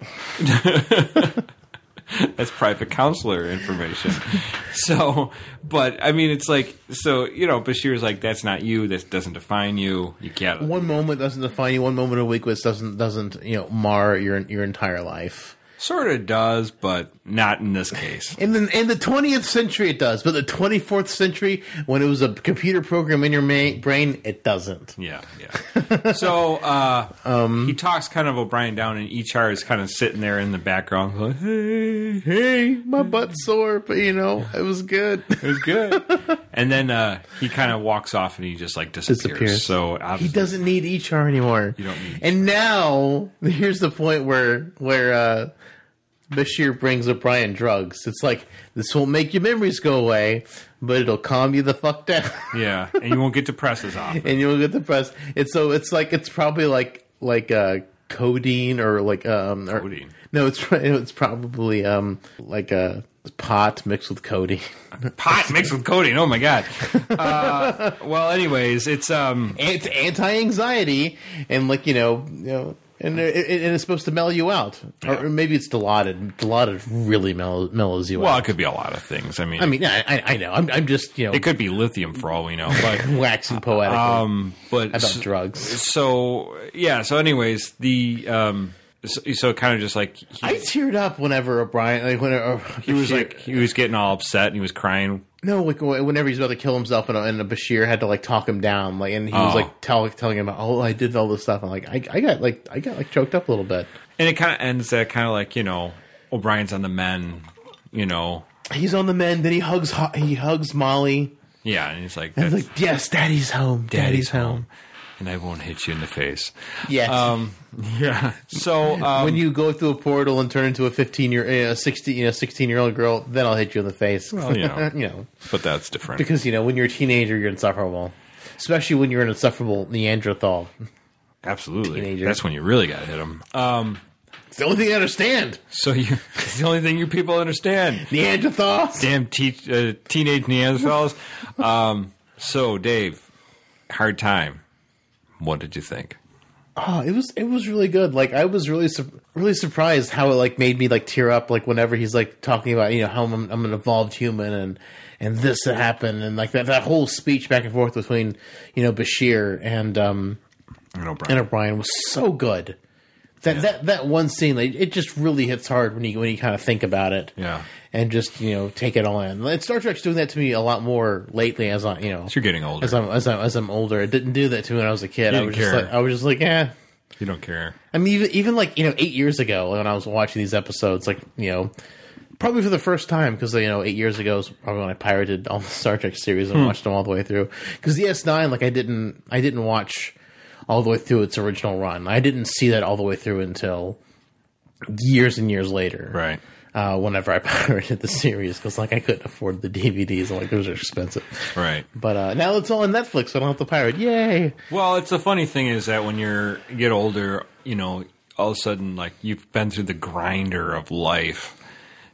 that's private counselor information. So, but I mean, it's like, so you know, Bashir's like, that's not you. This doesn't define you. You can't. One moment doesn't define you. One moment of weakness doesn't doesn't you know mar your your entire life. Sort of does, but not in this case. In the in the twentieth century, it does, but the twenty-fourth century, when it was a computer program in your ma- brain, it doesn't. Yeah, yeah. So uh, um, he talks kind of O'Brien down, and Ichar is kind of sitting there in the background, going, "Hey, Hey, my butt's sore, but you know it was good. it was good." And then uh, he kind of walks off, and he just like disappears. Disappears. So He obviously, doesn't need Ichar anymore. You don't need And now here's the point where where uh, Bashir brings O'Brien drugs. It's like this won't make your memories go away, but it'll calm you the fuck down, Yeah, and you won't get depressed as often. and you'll get depressed. It's so it's like it's probably like like uh, codeine or like um or, Codeine. No, it's it's probably um like a pot mixed with codeine. Pot mixed with codeine. Oh my god. Uh, well, anyways, it's um. It's anti-anxiety, and like you know, you know, and it, it, and it's supposed to mellow you out, or maybe it's Dilaudid. Dilaudid really mellow, mellows you Well, out. it could be a lot of things. I mean, I mean, I, I, I know. I'm, I'm just you know, it could be lithium for all we know. But waxing poetically um, but about so, drugs. so yeah. So, anyways, the um, so, so kind of just like he, I teared up whenever O'Brien, like when uh, he was like he was getting all upset and he was crying. no, like whenever he's about to kill himself, and, and Bashir had to like talk him down, like, and he was Oh. like tell, telling him, "Oh, I did all this stuff." And like, I, I got like, I got like choked up a little bit. And it kind of ends at kind of like, you know, O'Brien's on the men, you know. He's on the mend. Then he hugs, he hugs Molly. Yeah, and he's like, And That's, he's like, "Yes, Daddy's home. Daddy's, home." and I won't hit you in the face. Yes. Um, yeah. So um, when you go through a portal and turn into a fifteen year, uh, sixteen, you know, sixteen year old girl, then I'll hit you in the face. Well, you know. you know, but that's different. because you know when you're a teenager, you're insufferable, especially when you're an insufferable Neanderthal. Absolutely. Teenager. That's when you really got to hit them. Um, It's the only thing I understand. so you, it's the only thing you people understand. Neanderthal. Damn te- uh, teenage Neanderthals. Um, so, Dave, hard time. What did you think? Oh, it was it was really good. Like I was really su- really surprised how it like made me like tear up. Like whenever he's like talking about you know how I'm, I'm an evolved human and and this happened and like that that whole speech back and forth between you know Bashir and um And O'Brien. and O'Brien was so good. That that that one scene, like, it just really hits hard when you when you kind of think about it. Yeah. And just you know take it all in. And Star Trek's doing that to me a lot more lately as I you know So you're getting older. as I'm as I'm as I'm older. It didn't do that to me when I was a kid. I didn't was just care. like I was just like eh. You don't care. I mean, even, even like, you know, eight years ago when I was watching these episodes, like, you know, probably for the first time, because, you know, eight years ago was probably when I pirated all the Star Trek series and Hmm. watched them all the way through. Because D S nine, like, I didn't, I didn't watch all the way through its original run. I didn't see that all the way through until years and years later. Right. uh, whenever I pirated the series because like I couldn't afford the D V Ds. I'm like, those are expensive. Right. But uh, now it's all on Netflix, so I don't have to pirate. Yay! Well, it's the funny thing is that when you're you get older, you know, all of a sudden, like, you've been through the grinder of life,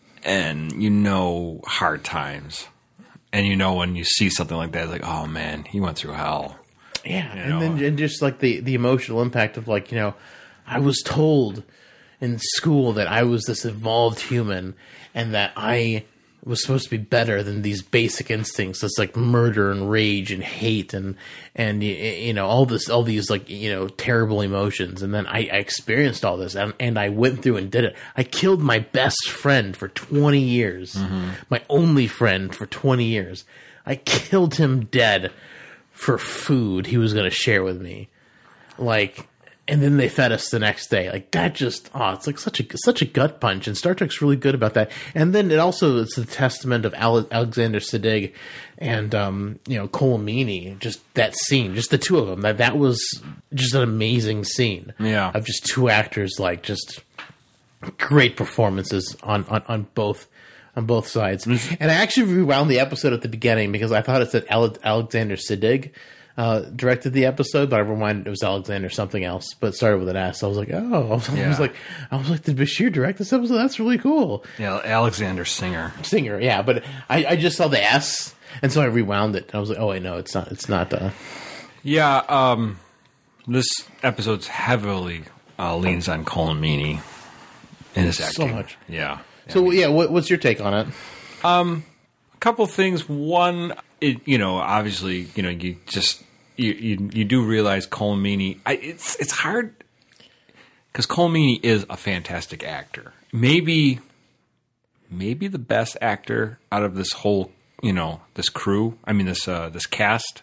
and you know hard times. And you know when you see something like that, it's like, oh, man, he went through hell. Yeah, You and know? then and just like the, the emotional impact of like, you know, I was told in school that I was this evolved human and that I was supposed to be better than these basic instincts. It's like murder and rage and hate and and you know all this all these like you know terrible emotions. And then I, I experienced all this and, and I went through and did it. I killed my best friend for twenty years, mm-hmm. my only friend for twenty years. I killed him dead for food he was going to share with me, like. And then they fed us the next day. Like that just, oh, it's like such a such a gut punch. And Star Trek's really good about that. And then it also it's a testament of Ale- Alexander Siddig and um, you know Cole Meany. Just that scene, just the two of them. That that was just an amazing scene. Yeah, of just two actors like just great performances on on, on both. On both sides. And I actually rewound the episode at the beginning because I thought it said Ale- Alexander Siddig. Uh, directed the episode, but I reminded it was Alexander something else, but it started with an S. I was like, oh, I was, yeah. I was like, I was like, did Bashir direct this episode? That's really cool. Yeah, Alexander Singer. Singer, yeah, but I, I just saw the S, and so I rewound it. And I was like, oh wait, no, it's not. It's not. Uh... Yeah, um, this episode's heavily uh, leans on Colin Meaney in his acting. So much, yeah. So yeah, what, what's your take on it? Um, a couple things. One, it, you know, obviously, you know, you just. You, you you do realize Colin Meaney. I, it's it's hard because Colin Meaney is a fantastic actor. Maybe maybe the best actor out of this whole you know this crew. I mean this uh, this cast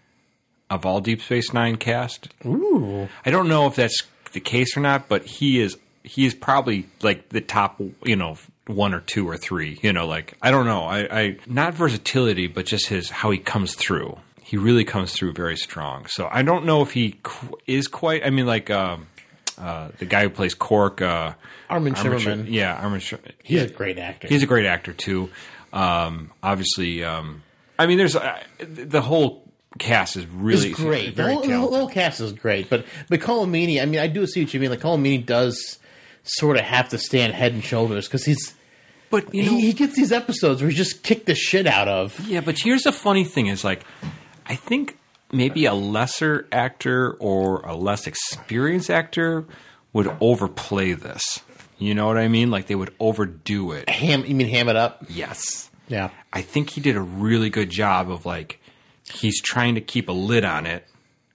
of all Deep Space Nine cast. Ooh, I don't know if that's the case or not, but he is he is probably like the top you know one or two or three. You know, like I don't know. I, I not versatility, but just his how he comes through. He really comes through very strong. So I don't know if he qu- is quite. I mean, like um, uh, the guy who plays Quark, uh, Armin Shimmerman. Sh- yeah, Armin. Sh- He's yeah. a great actor. He's a great actor too. Um, obviously, um, I mean, there's uh, the whole cast is really it's great. The Very whole, the talented. whole cast is great, but but Colin Meaney. I mean, I do see what you mean. Like Colin Meaney does sort of have to stand head and shoulders because he's. But you know, he, he gets these episodes where he just kicked the shit out of. Yeah, but here's the funny thing: is like, I think. Maybe a lesser actor or a less experienced actor would overplay this. You know what I mean? Like they would overdo it. Ham, you mean ham it up? Yes. Yeah. I think he did a really good job of like he's trying to keep a lid on it.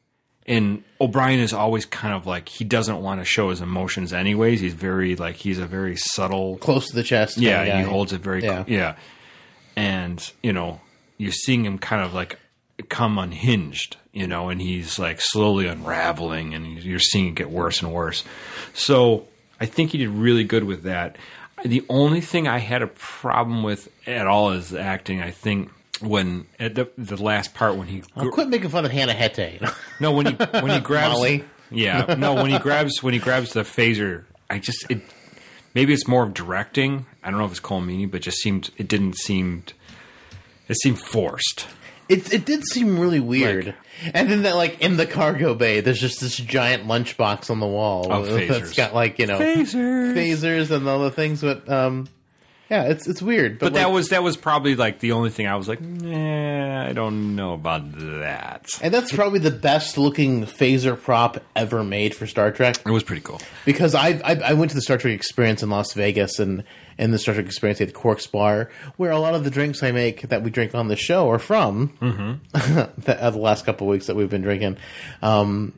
And O'Brien is always kind of like he doesn't want to show his emotions anyways. He's very like he's a very subtle, close to the chest. Yeah, kind of he guy. holds it very Yeah. yeah. And you know you're seeing him kind of like. Come unhinged, you know, and he's like slowly unraveling, and you're seeing it get worse and worse. So I think he did really good with that. The only thing I had a problem with at all is the acting. I think when at the, the last part when he Oh, quit making fun of Hannah Hette. no when he when he grabs Molly. yeah no when he grabs when he grabs the phaser, I just it maybe it's more of directing. I don't know if it's Colin Meaney, but it just seemed it didn't seem it seemed forced. It it did seem really weird. Like- and then that like in the cargo bay, there's just this giant lunchbox on the wall Oh, that's phasers. got like you know Phasers. phasers and all the things. But um, yeah, it's it's weird. But, But that like- was that was probably like the only thing I was like, nah, I don't know about that. and that's probably the best looking phaser prop ever made for Star Trek. It was pretty cool. Because I, I I went to the Star Trek Experience in Las Vegas, and in the Star Trek Experience at Quark's Bar, where a lot of the drinks I make that we drink on the show are from. Mm-hmm. the, uh, the last couple of weeks that we've been drinking, um,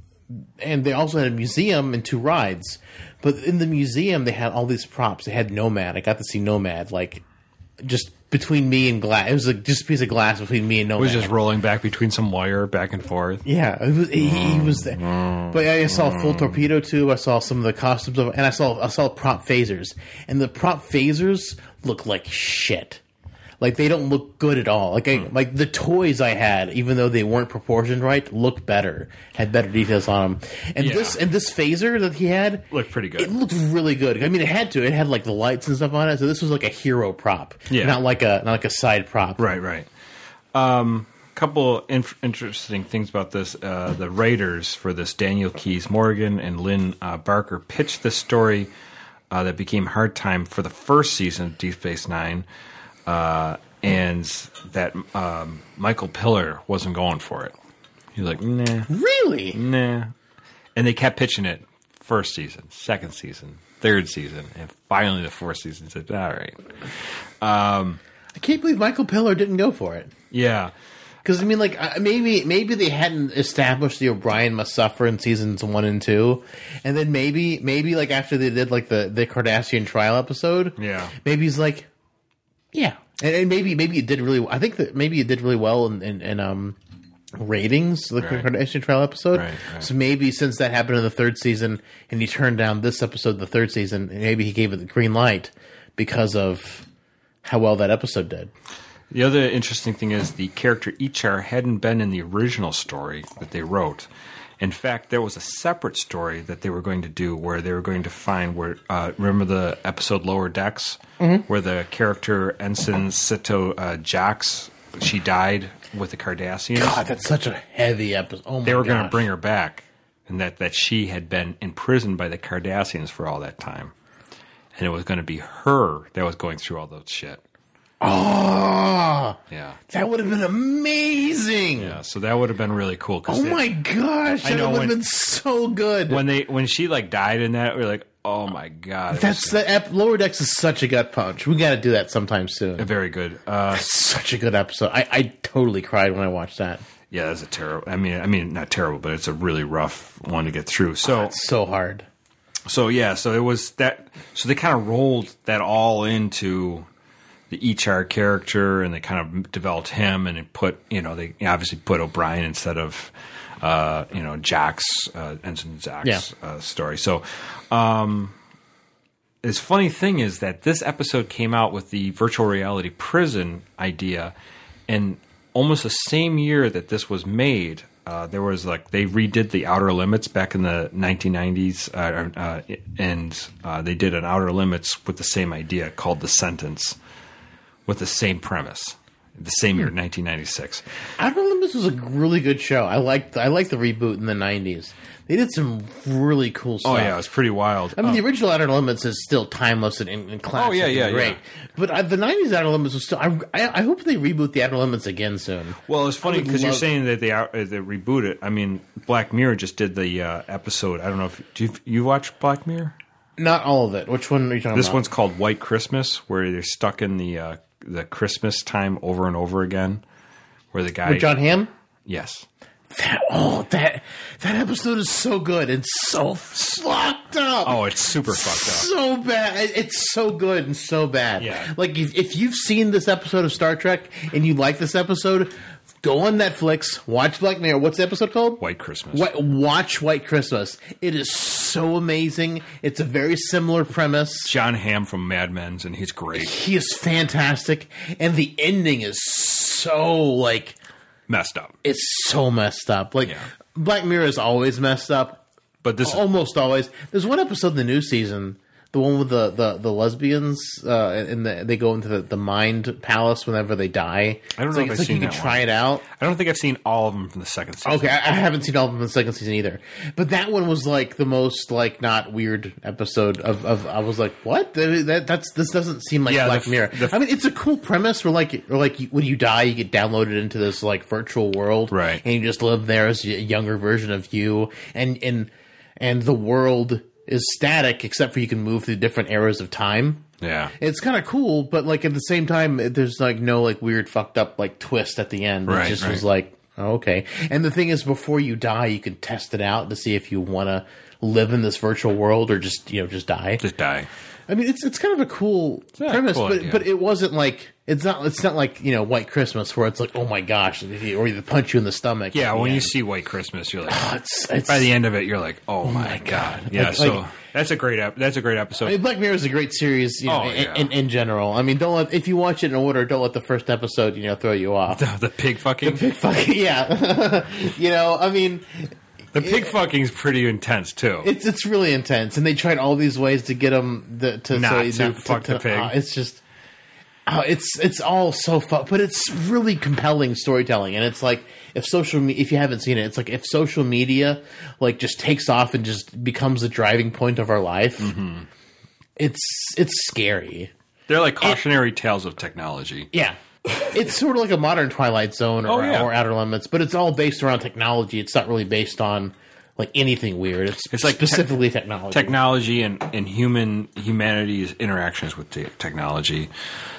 and they also had a museum and two rides. But in the museum, they had all these props. They had Nomad. I got to see Nomad, like just between me and glass. It was like just a piece of glass between me and It Nomad. was just rolling back between some wire back and forth. Yeah, it was, he, he was there. But I saw Full Torpedo too. I saw some of the costumes of, and I saw I saw prop phasers, and the prop phasers look like shit. Like they don't look good at all. Like I, Hmm. like the toys I had, even though they weren't proportioned right, looked better, had better details on them. And Yeah. this and this phaser that he had Looked pretty good. It looked really good. I mean, it had to. It had like the lights and stuff on it. So this was like a hero prop, Yeah. not like a not like a side prop. Right, right. Um, couple inf- interesting things about this. Uh, the writers for this, Daniel Keyes Morgan and Lynn uh, Barker, pitched this story uh, that became Hard Time for the first season of Deep Space Nine, uh, and that um, Michael Piller wasn't going for it. He's like, nah, Really? nah. And they kept pitching it first season, second season, third season, and finally the fourth season said, all right. I can't believe Michael Piller didn't go for it. Yeah. Because I mean, like uh, maybe maybe they hadn't established the O'Brien must suffer in seasons one and two, and then maybe maybe like after they did like the the Cardassian trial episode, Yeah. maybe he's like, yeah, and, and maybe maybe it did really. I think that maybe it did really well in in, in um ratings the Right. Cardassian trial episode. Right, right. So maybe since that happened in the third season, and he turned down this episode, the third season, maybe he gave it the green light because of how well that episode did. The other interesting thing is the character Ichar hadn't been in the original story that they wrote. In fact, there was a separate story that they were going to do where they were going to find where uh, remember the episode Lower Decks, Mm-hmm. where the character Ensign Sito uh, Jax, she died with the Cardassians. God, that's such a heavy episode. Oh my they were going to gosh. bring her back, and that that she had been imprisoned by the Cardassians for all that time, and it was going to be her that was going through all that shit. Oh, Yeah. that would have been amazing. Yeah, so that would have been really cool. 'cause Oh they- my gosh, I that know would when- have been so good. when they when she like died in that, we were like, oh my god, it That's was the ep- Lower Decks is such a gut punch. We got to do that sometime soon. very good. Uh, Such a good episode. I, I totally cried when I watched that. yeah, that's a terrible. I mean, I mean, not terrible, but it's a really rough one to get through. So, It's so hard. so yeah, so it was that. So they kind of rolled that all into the Ichar character, and they kind of developed him, and it put you know they obviously put O'Brien instead of uh, you know Jack's uh, Ensign Jack's Yeah. uh, story. So. Um, This funny thing is that this episode came out with the virtual reality prison idea, and almost the same year that this was made, uh, there was like they redid the Outer Limits back in the nineteen nineties, uh, uh, and uh, they did an Outer Limits with the same idea called The Sentence, with the same premise. The same year, nineteen ninety-six. Outer Limits was a really good show. I liked I liked the reboot in the nineties. They did some really cool stuff. Oh yeah, it was pretty wild. I mean, Uh, the original Outer Limits is still timeless and, and classic. Oh, yeah, yeah, and great. yeah. But uh, the nineties Outer Limits was still. I, I, I hope they reboot the Outer Limits again soon. Well, it's funny I would because you're love- saying that they out, uh, they reboot it. I mean, Black Mirror just did the uh, episode. I don't know if do you, you watch Black Mirror. Not all of it. Which one are you talking This about? one's called White Christmas, where they're stuck in the uh, the Christmas time over and over again. Where the guy, with John Hamm. yes, That oh that that episode is so good and so fucked up. oh, it's super fucked up. So bad. It's so good and so bad. Yeah. Like if, if you've seen this episode of Star Trek and you like this episode, go on Netflix, watch Black Mirror. What's the episode called? White Christmas. What, watch White Christmas. It is so amazing. It's a very similar premise. John Hamm from Mad Men's, and he's great. He is fantastic, and the ending is so like Messed up, it's so messed up. Like Yeah. Black Mirror is always messed up. but this is Almost always. There's one episode in the new season, the one with the the, the lesbians, uh, and the, they go into the, the mind palace whenever they die. I don't it's know like, if it's I've like seen you can that try one. it out. I don't think I've seen all of them from the second season. Okay, I, I haven't seen all of them in the second season either. But that one was like the most like not weird episode of, of I was like, what? That, that that's this doesn't seem like Yeah, the Black f- Mirror. the f- I mean, it's a cool premise where like or like you- when you die, you get downloaded into this like virtual world, Right. And you just live there as a younger version of you, and and and the world is static except for you can move through different eras of time. Yeah, It's kind of cool, but like at the same time, there's like no like weird fucked up like twist at the end. Right, it just right. was like, oh, okay. And the thing is, before you die, you can test it out to see if you want to live in this virtual world or just you know just die. just die. I mean, it's it's kind of a cool Yeah, premise, cool but idea. but it wasn't like it's not it's not like you know White Christmas where it's like oh my gosh, or they punch you in the stomach. Yeah, when Yeah. you see White Christmas, you're like, it's, it's, by the end of it, you're like, oh, my my god. God. Yeah, Like- so like- that's a great ep- that's a great episode. I mean, Black Mirror is a great series, you know, Oh, in, yeah. in, in general. I mean, don't let if you watch it in order, don't let the first episode you know throw you off. the, the pig fucking. Big fucking yeah, you know. I mean, The pig fucking is pretty intense too. it's it's really intense, and they tried all these ways to get them the, to Not so, to not fuck the pig. uh, it's just. Oh, it's it's all so fun, but it's really compelling storytelling, and it's like if social me- if you haven't seen it, it's like if social media like just takes off and just becomes the driving point of our life. Mm-hmm. It's it's scary. They're like cautionary tales of technology. Yeah, it's sort of like a modern Twilight Zone or, Oh, yeah. or Outer Limits, but it's all based around technology. It's not really based on like anything weird. It's, It's like te- specifically technology. Technology and, and human humanity's interactions with te- technology.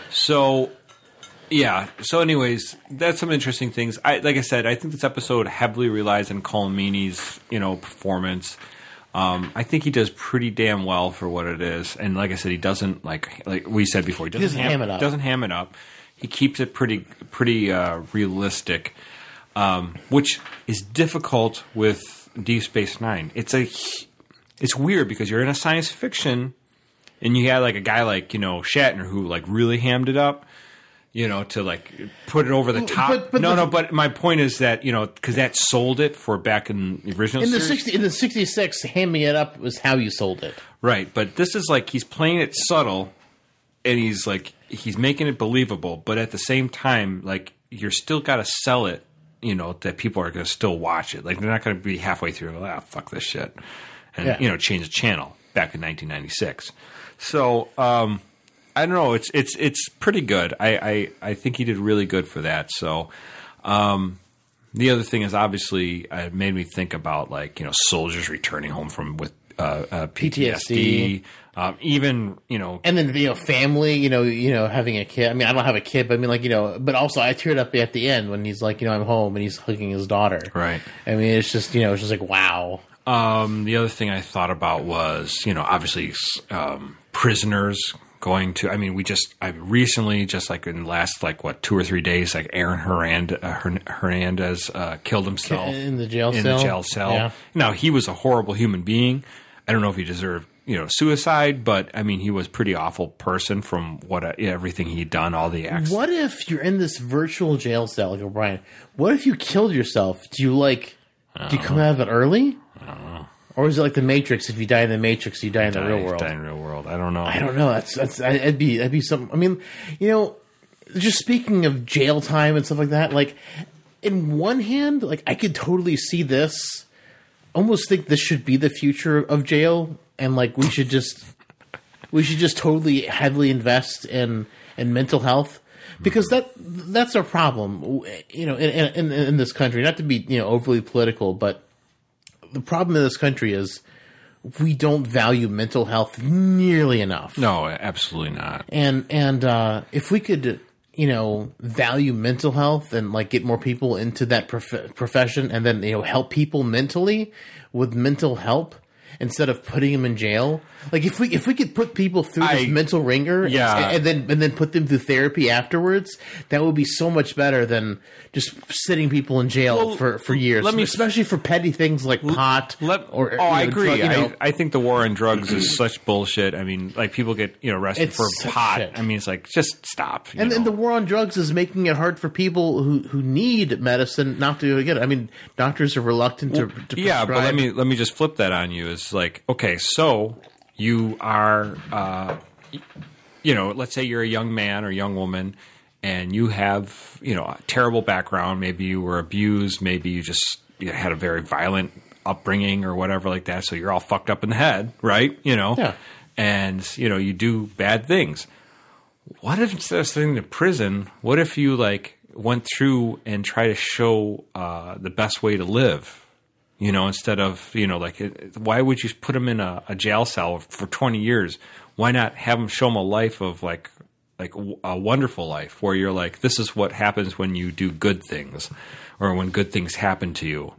So, yeah. So, anyways, that's some interesting things. I like I said, I think this episode heavily relies on Colm Meaney's you know performance. Um, I think he does pretty damn well for what it is, and like I said, he doesn't like like we said before, he doesn't, doesn't ham it up. Doesn't ham it up. He keeps it pretty pretty uh, realistic, um, which is difficult with Deep Space Nine. It's a it's weird because you're in a science fiction, and you had like a guy like you know Shatner who like really hammed it up. You know, to like put it over the top. But- but no, the- no. But my point is that you know because that sold it for back in the original in the series. sixty in the sixty six, hamming it up was how you sold it. Right, but this is like he's playing it subtle, and he's like he's making it believable, but at the same time, like you're still got to sell it, you know, that people are going to still watch it. Like they're not going to be halfway through, and go, ah, fuck this shit, and Yeah. you know, change the channel back in nineteen ninety-six. So um, I don't know, it's it's it's pretty good. I, I I think he did really good for that. So. Um, the other thing is obviously uh, it made me think about like you know soldiers returning home from with uh, uh, P T S D, P T S D. Um, even you know And then you know, family, you know, you know, having a kid. I mean, I don't have a kid, but I mean, like you know, but also I teared up at the end when he's like, you know, I'm home and he's hugging his daughter. Right. I mean, it's just you know, it's just like wow. Um, the other thing I thought about was, you know, obviously um, prisoners going to. I mean, we just I recently, just like in the last like what two or three days, like Aaron Hernandez, uh, Hern- Hernandez uh, killed himself In the jail in cell? the jail cell. Yeah. Now he was a horrible human being. I don't know if he deserved you know suicide, but I mean he was a pretty awful person from what uh, everything he'd done, all the acts. What if you're in this virtual jail cell, like O'Brien? What if you killed yourself? Do you like? Do you come out of it early? I don't know. Or is it like the Matrix? If you die in the Matrix, you die in the real world. Die in the real world. I don't know. I don't know. That's that's. That'd be that'd be some. I mean, you know, just speaking of jail time and stuff like that. Like, in one hand, like I could totally see this. Almost think this should be the future of jail, and like we should just we should just totally heavily invest in in mental health because that that's our problem. You know, in in, in this country, not to be you know overly political, but the problem in this country is we don't value mental health nearly enough. No, absolutely not. And and uh, if we could, you know, value mental health and like get more people into that prof- profession, and then you know help people mentally with mental help instead of putting them in jail. Like if we if we could put people through I- this mental ringer, yeah. and, and then and then put them through therapy afterwards, that would be so much better than just sitting people in jail Well, for, for years. let me- especially for petty things like pot. Let, or oh, you I know, agree. drug- you know, I, I think the war on drugs is such bullshit. I mean, like people get you know arrested It's for such pot. shit. I mean, it's like just stop. you And, and the know. war on drugs is making it hard for people who, who need medicine not to get it. I mean, doctors are reluctant to, to yeah, but let prescribe. me let me just flip that on you. It's like okay, so you are, uh, you know, let's say you're a young man or young woman, and you have you know a terrible background. Maybe you were abused. Maybe you just you had a very violent upbringing or whatever like that. So you're all fucked up in the head, right? You know, Yeah. and you know you do bad things. What if instead of sitting in prison, what if you like went through and try to show uh, the best way to live? You know, instead of you know, like, it, why would you put them in a, a jail cell for twenty years? Why not have them show them a life of like, like a wonderful life where you're like, this is what happens when you do good things, or when good things happen to you.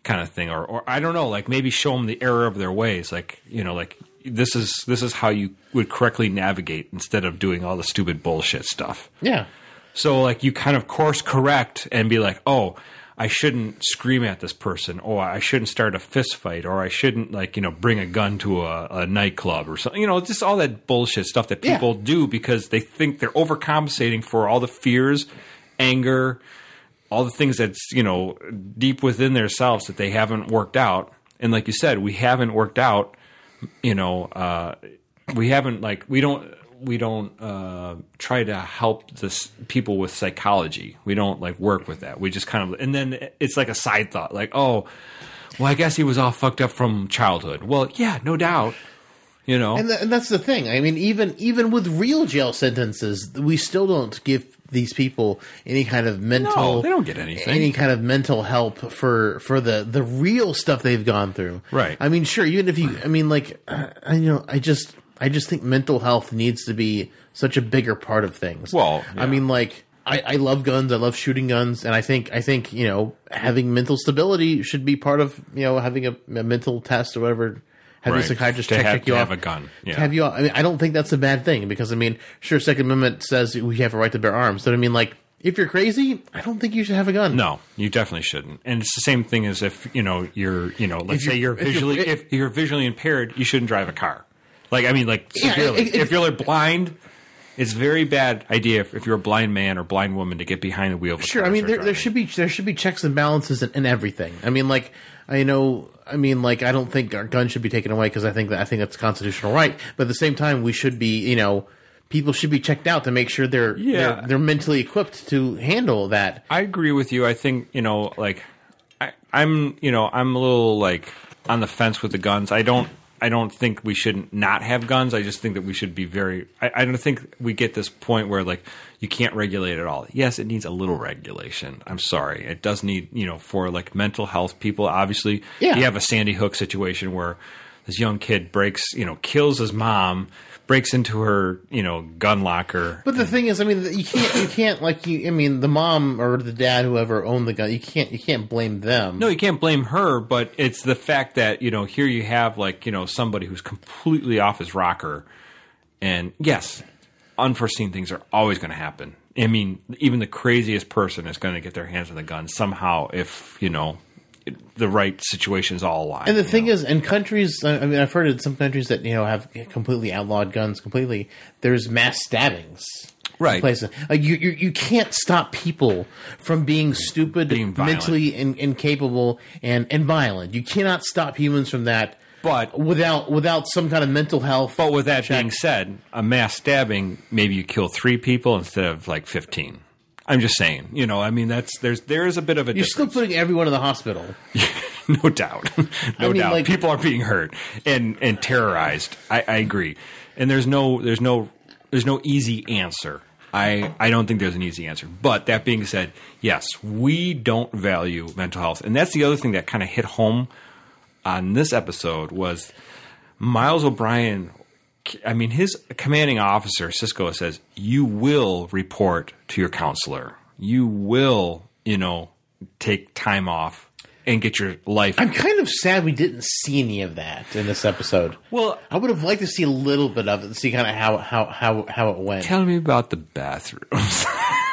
kind of thing, or or I don't know, like maybe show them the error of their ways, like you know, like this is this is how you would correctly navigate instead of doing all the stupid bullshit stuff. Yeah. So like you kind of course correct and be like, oh, I shouldn't scream at this person, or I shouldn't start a fist fight, or I shouldn't like, you know, bring a gun to a, a nightclub or something. You know, just all that bullshit stuff that people Yeah. do because they think they're overcompensating for all the fears, anger, all the things that's, you know, deep within themselves that they haven't worked out. And like you said, we haven't worked out, you know, uh, we haven't like, we don't, we don't uh, try to help this people with psychology. We don't like work with that. We just kind of, and then it's like a side thought, like, oh, well, I guess he was all fucked up from childhood. Well, yeah, no doubt. You know, And, th- and that's the thing. I mean, even even with real jail sentences, we still don't give these people any kind of mental. No, they don't get anything. Any kind of mental help for for the the real stuff they've gone through. Right. I mean, sure. Even if you, I mean, like, uh, I you know, I just I just think mental health needs to be such a bigger part of things. Well, I yeah. mean, like. I, I love guns. I love shooting guns, and I think I think you know having mental stability should be part of you know having a, a mental test or whatever. Having Right. a psychiatrist To check, have- check you to off. have a gun. Yeah. To have you. I mean, I don't think that's a bad thing because I mean, sure, Second Amendment says we have a right to bear arms, but I mean, like, if you're crazy, I don't think you should have a gun. No, you definitely shouldn't. And it's the same thing as if you know you're you know let's If say you're- you're if you're- visually if you're visually impaired, you shouldn't drive a car. Like I mean, like Yeah, severely. it- it- if you're like blind, it's a very bad idea if, if you're a blind man or blind woman to get behind the wheel of a Sure, car I mean and there, start there driving. should be there should be checks and balances in, in everything. I mean, like I know, I mean, like I don't think our guns should be taken away because I think that I think that's a constitutional right. But at the same time, we should be, you know, people should be checked out to make sure they're Yeah. they're, they're mentally equipped to handle that. I agree with you. I think you know, like I, I'm, you know, I'm a little like on the fence with the guns. I don't, I don't think we should not have guns. I just think that we should be very. I, I don't think we get this point where like you can't regulate it all. Yes, it needs a little regulation. I'm sorry, it does need, you know, for like mental health people. Obviously, Yeah. you have a Sandy Hook situation where this young kid breaks, you know, kills his mom. Breaks into her, you know, gun locker. But the thing is, I mean, you can't you can't like you. I mean, the mom or the dad, whoever owned the gun, you can't you can't blame them. No, you can't blame her, but it's the fact that, you know, here you have, like, you know, somebody who's completely off his rocker. And, yes, unforeseen things are always going to happen. I mean, even the craziest person is going to get their hands on the gun somehow if, you know, it, the right situation's all aligned. And the you thing know? is, in countries, I mean, I've heard in some countries that you know have completely outlawed guns completely. There's mass stabbings, Right. in places. Like you, you, you can't stop people from being stupid, Being violent. mentally in, incapable, and and violent. You cannot stop humans from that. But- without without some kind of mental health. But with that check. being said, a mass stabbing, maybe you kill three people instead of, like, fifteen. I'm just saying, you know, I mean, that's there's there is a bit of a You're difference. still putting everyone in the hospital. No doubt, no I mean, doubt. like- People are being hurt and and terrorized. I, I agree, and there's no there's no there's no easy answer. I I don't think there's an easy answer. But that being said, yes, we don't value mental health, and that's the other thing that kind of hit home on this episode was Miles O'Brien. I mean, his commanding officer, Cisco, says, you will report to your counselor. You will, you know, take time off and get your life. I'm kind of sad we didn't see any of that in this episode. Well, I would have liked to see a little bit of it to see kind of how how how, how it went. tell me about the bathrooms.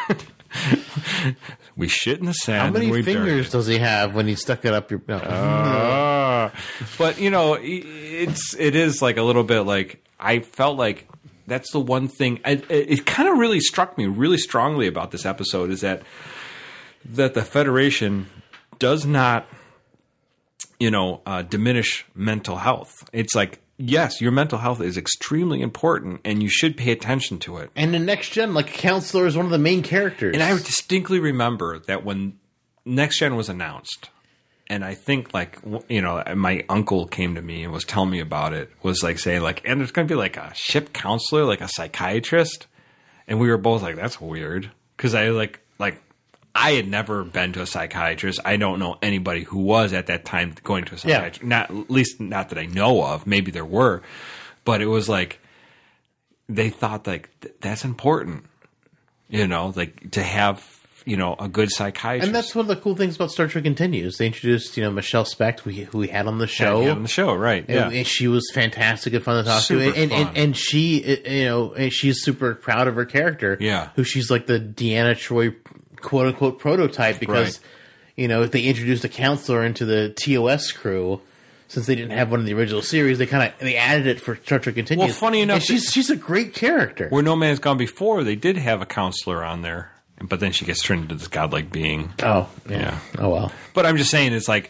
We shit in the sand. How many and we buried fingers it. does he have when he stuck it up your? No. Ah. But you know, it's it is like a little bit like I felt like that's the one thing. I, it it kind of really struck me really strongly about this episode is that that the Federation does not, you know, uh, diminish mental health. It's like, yes, your mental health is extremely important, and you should pay attention to it. And in Next Gen, like a counselor is one of the main characters. And I distinctly remember that when Next Gen was announced, and I think like, you know, my uncle came to me and was telling me about it, was like saying like, and there's going to be like a ship counselor, like a psychiatrist. And we were both like, that's weird. Cause I like, like I had never been to a psychiatrist. I don't know anybody who was at that time going to a psychiatrist. Yeah. Not, at least not that I know of. Maybe there were, but it was like, they thought like th- that's important, you know, like to have you know, a good psychiatrist. And that's one of the cool things about Star Trek Continues. They introduced, you know, Michelle Specht, who we, who we had on the show. Yeah, on the show, right? And, Yeah, and she was fantastic and fun to talk Super to, and, fun. and and she, you know, and she's super proud of her character. Yeah. who she's like the Deanna Troi, quote unquote, prototype because, Right. you know, they introduced a counselor into the T O S crew. Since they didn't have one in the original series, they kind of they added it for Star Trek Continues. Well, funny enough, and she's she's a great character. Where No Man's Gone before, they did have a counselor on there, but then she gets turned into this godlike being. Oh, yeah. Yeah. Oh well. But I'm just saying, it's like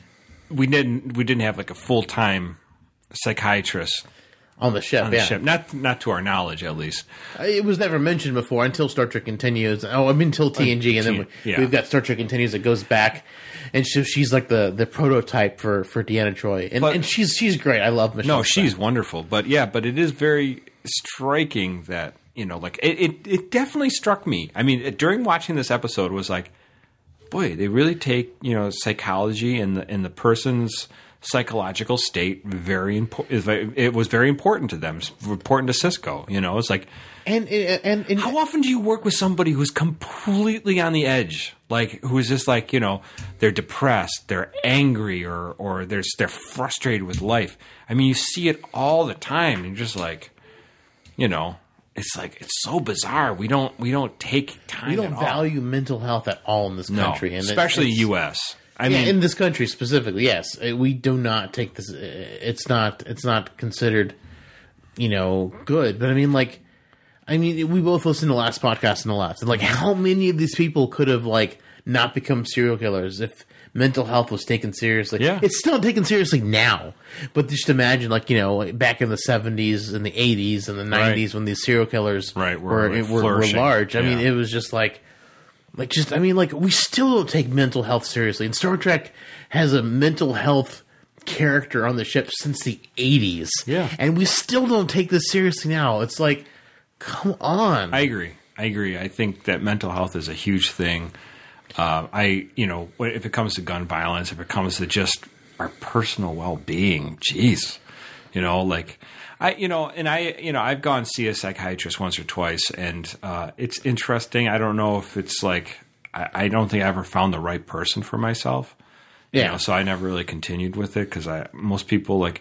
we didn't we didn't have like a full time psychiatrist On the ship, on the yeah. ship, not not to our knowledge at least. It was never mentioned before until Star Trek Continues. Oh, I mean, until T N G, and then we, yeah. we've got Star Trek Continues that goes back, and she, she's like the, the prototype for, for Deanna Troi, and, But- and she's she's great. I love Michelle. No, she's Specht. wonderful. But yeah, but it is very striking that, you know, like it, it, it definitely struck me. I mean, it, during watching this episode was like, boy, they really take, you know, psychology and the, and the person's psychological state very important. It was very important to them. It's important to Cisco. You know, it's like, and and, and how often do you work with somebody who's completely on the edge? Like, who is just like, you know, they're depressed, they're angry, or or they're they're frustrated with life. I mean, you see it all the time. And you're just like, you know, it's like it's so bizarre. We don't we don't take time. we don't at all. value mental health at all in this no, country, and it- especially it's- U S. I yeah, mean, in this country specifically, yes, Uh, we do not take this. uh, It's not. It's not considered, you know, good. But I mean, like, I mean, we both listened to the last podcast on the left, and like, how many of these people could have like not become serial killers if mental health was taken seriously? Yeah. It's still taken seriously now, but just imagine, like, you know, back in the seventies and the eighties and the nineties when these serial killers Right, were were, were, like, were, flourishing. large. I mean, Yeah. it was just like. Like, just, I mean, like, we still don't take mental health seriously. And Star Trek has a mental health character on the ship since the eighties. Yeah. And we still don't take this seriously now. It's like, come on. I agree. I agree. I think that mental health is a huge thing. Uh, I, you know, if it comes to gun violence, if it comes to just our personal well-being, geez, you know, like I, you know, and I, you know, I've gone see a psychiatrist once or twice, and uh, it's interesting. I don't know if it's like I, I don't think I ever found the right person for myself. Yeah. You know, so I never really continued with it because I most people like.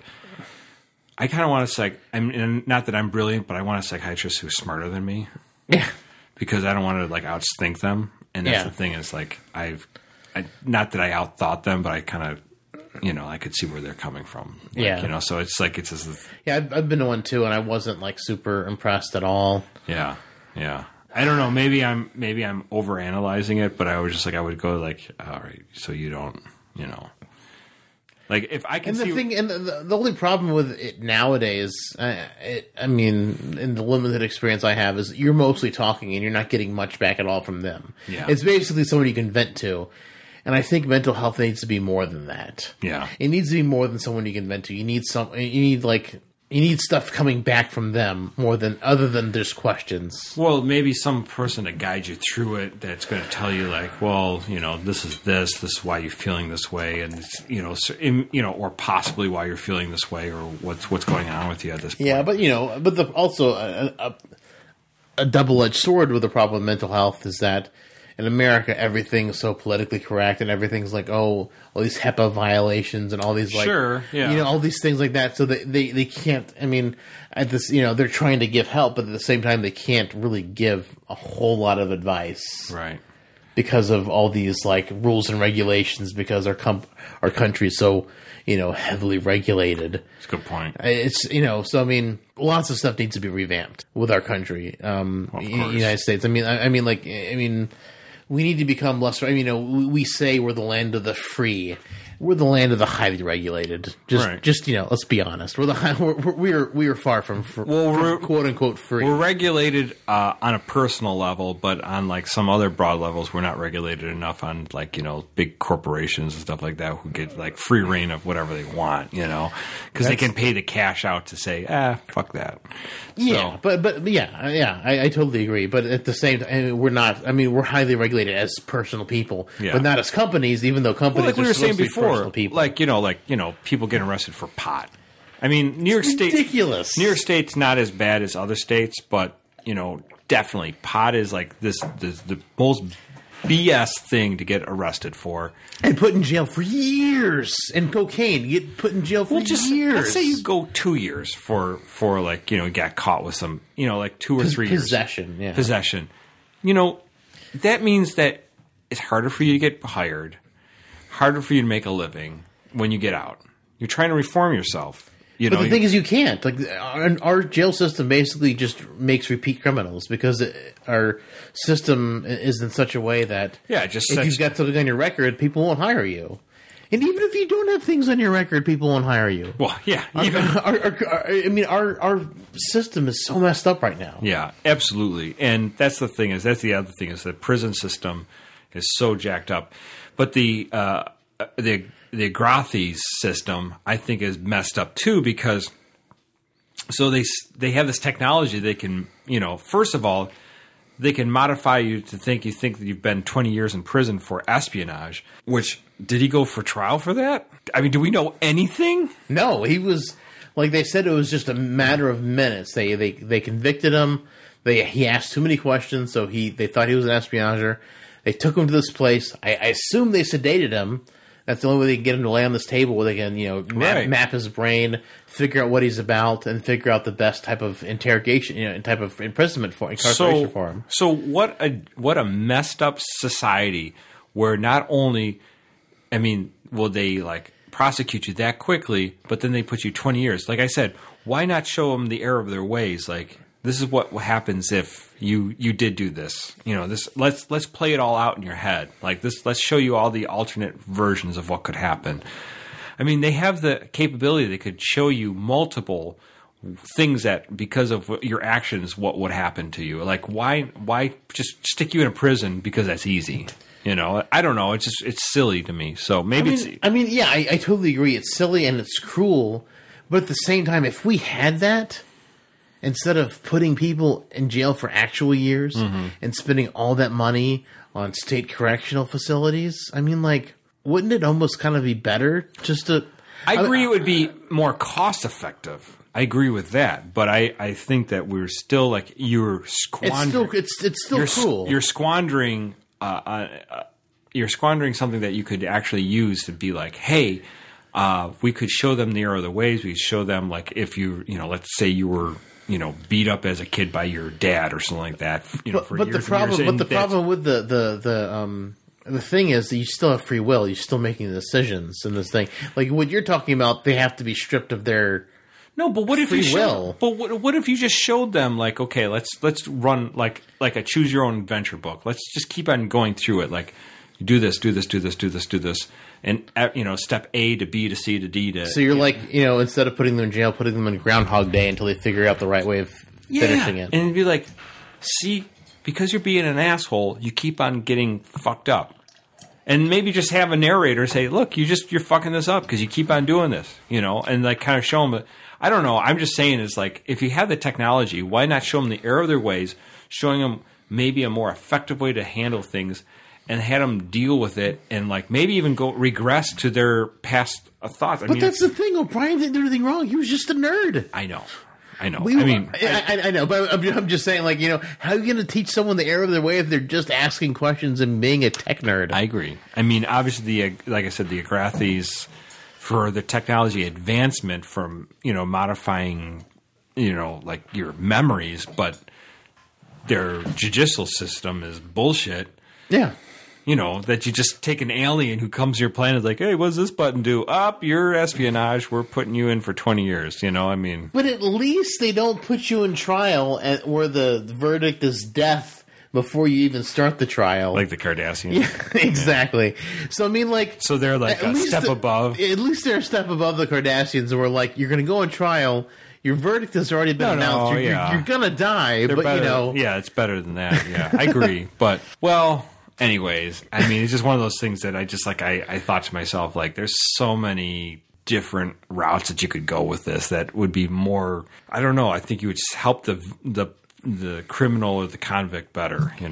I kind of want to psych. I mean, not that I'm brilliant, but I want a psychiatrist who's smarter than me. Yeah. Because I don't want to like outthink them, and that's Yeah. the thing is like I've, I, not that I outthought them, but I kind of, you know, I could see where they're coming from. Like, Yeah. you know, so it's like it's just, Yeah, I've, I've been to one too, and I wasn't, like, super impressed at all. yeah, yeah. I don't know. Maybe I'm maybe I'm overanalyzing it, but I was just like I would go like, all right, so you don't, you know, like if I can And the see. thing, and the, the only problem with it nowadays, I, it, I mean, in the limited experience I have, is you're mostly talking and you're not getting much back at all from them. Yeah. It's basically someone you can vent to. And I think mental health needs to be more than that. Yeah. It needs to be more than someone you can vent to. You need some, you need like, you need stuff coming back from them more than, other than just questions. Well, maybe some person to guide you through it that's going to tell you, like, well, you know, this is this, this is why you're feeling this way, and it's, you know, so, in, you know, or possibly why you're feeling this way, or what's what's going on with you at this point. Yeah, but you know, but the, also a, a, a double-edged sword with the problem with mental health is that in America everything's so politically correct and everything's like, oh, all these HIPAA violations and all these like, Sure, yeah. you know, all these things like that. So they, they, they can't. I mean, at this, you know, they're trying to give help, but at the same time, they can't really give a whole lot of advice right. because of all these like rules and regulations. Because our com- our country's so, you know, heavily regulated. That's a good point. It's, you know, so I mean, lots of stuff needs to be revamped with our country, um, Of U- course. United States. I mean, I, I mean, like, I mean, we need to become less. I mean, you know, we, we say we're the land of the free. We're the land of the highly regulated. Just, Right. just you know, let's be honest. We're the high, we're, we're we're we are far from, fr- Well, from we're- quote unquote free. We're regulated uh, on a personal level, but on like some other broad levels, we're not regulated enough on like, you know, big corporations and stuff like that who get like free reign of whatever they want, you know, because they That's- can pay the cash out to say, ah, fuck that. Yeah, So- but but but yeah, yeah, I, I totally agree. But at the same time, I mean, we're not. I mean, we're highly regulated as personal people, Yeah. but not as companies. Even though Well, companies like we are were saying supposed to be before, personal people. like, you know, like, you know, people getting arrested for pot. I mean, New York State, ridiculous. New York State's not as bad as other states, but, you know, definitely pot is like this, this the most B S thing to get arrested for. And put in jail for years. And cocaine, you get put in jail for Well, just years. let's say you go two years for for like you know you got caught with some you know like two or Pos- three years possession, yeah. possession. You know that means that it's harder for you to get hired, harder for you to make a living when you get out. You're trying to reform yourself. You But know, the thing is, you can't. Like our, our jail system basically just makes repeat criminals because it, our system is in such a way that Yeah, it just if sets- you've got something on your record, people won't hire you. And even if you don't have things on your record, people won't hire you. well, yeah, Our- even our, our, our- I mean, our our system is so messed up right now. yeah, absolutely. And that's the thing is that's the other thing is the prison system is so jacked up. But the uh, the the Grothes system, I think, is messed up too because so they they have this technology they can you know first of all they can modify you to think you think that you've been twenty years in prison for espionage. Which did he go for trial for that? I mean, do we know anything? No, he was like they said. It was just a matter of minutes. They they they convicted him. They he asked too many questions, so he they thought he was an espionager. They took him to this place. I, I assume they sedated him. That's the only way they can get him to lay on this table where they can, you know, map, Right. map his brain, figure out what he's about, and figure out the best type of interrogation, you know, type of imprisonment for incarceration so, for him. So what a what a messed up society where not only, I mean, will they like prosecute you that quickly, but then they put you twenty years. Like I said, why not show them the error of their ways? Like this is what happens if you you did do this. You know, this let's let's play it all out in your head. Like this, let's show you all the alternate versions of what could happen. I mean, they have the capability; they could show you multiple things that because of what- your actions, what would happen to you. Like why why just stick you in a prison because that's easy? You know, I don't know. It's just it's silly to me. So I maybe mean, it's I mean, yeah, I, I totally agree. It's silly and it's cruel, but at the same time, if we had that, instead of putting people in jail for actual years Mm-hmm. and spending all that money on state correctional facilities, I mean, like, wouldn't it almost kind of be better just to? I agree it would be more cost effective. I agree with that, but I, I think that we're still like you're It's squandering. still it's it's still you're, cruel. You're squandering. Uh, uh, uh, you're squandering something that you could actually use to be like, hey, uh, we could show them the error of the ways. We could show them like if you you know, let's say you were you know beat up as a kid by your dad or something like that. You know, but for but years the and problem, years, but and the that's- problem with the the the um. The thing is that you still have free will. You're still making the decisions in this thing. Like what you're talking about, they have to be stripped of their. No, but what if free you show, will. But what, what if you just showed them like, okay, let's let's run like like a choose your own adventure book. Let's just keep on going through it. Like, you do this, do this, do this, do this, do this, and uh, you know, step A to B to C to D to. So you're like, you know, instead of putting them in jail, putting them in Groundhog Day until they figure out the right way of finishing it. and be like, see, because you're being an asshole, you keep on getting fucked up. And maybe just have a narrator say, "Look, you just you're fucking this up because you keep on doing this," you know, and like kind of show them. I don't know. I'm just saying, is like if you have the technology, why not show them the error of their ways, showing them maybe a more effective way to handle things, and had them deal with it, and like maybe even go regress to their past uh, thoughts. I But mean, that's the thing. O'Brien didn't do anything wrong. He was just a nerd. I know, I know. We, I mean, I, I, I know, but I'm, I'm just saying, like, you know, how are you going to teach someone the error of their way if they're just asking questions and being a tech nerd? I agree. I mean, obviously, the like I said, the Agrathes for the technology advancement from you know modifying, you know, like your memories, but their judicial system is bullshit. yeah. You know, that you just take an alien who comes to your planet like, hey, what does this button do? Up, you're espionage. We're putting you in for twenty years. You know, I mean, But at least they don't put you in trial at, where the verdict is death before you even start the trial. like the Cardassians. Yeah, exactly. So I mean, like, So they're like at a least step the- above. At least they're a step above the Cardassians, where like you're going to go on trial. Your verdict has already been No, no, announced. You're, you're- yeah. you're, going to die, They're but better, you know, yeah, it's better than that. Yeah, I agree. But well, anyways, I mean, it's just one of those things that I just like. I, I thought to myself, like, there's so many different routes that you could go with this that would be more. I don't know. I think you would just help the the the criminal or the convict better. You know.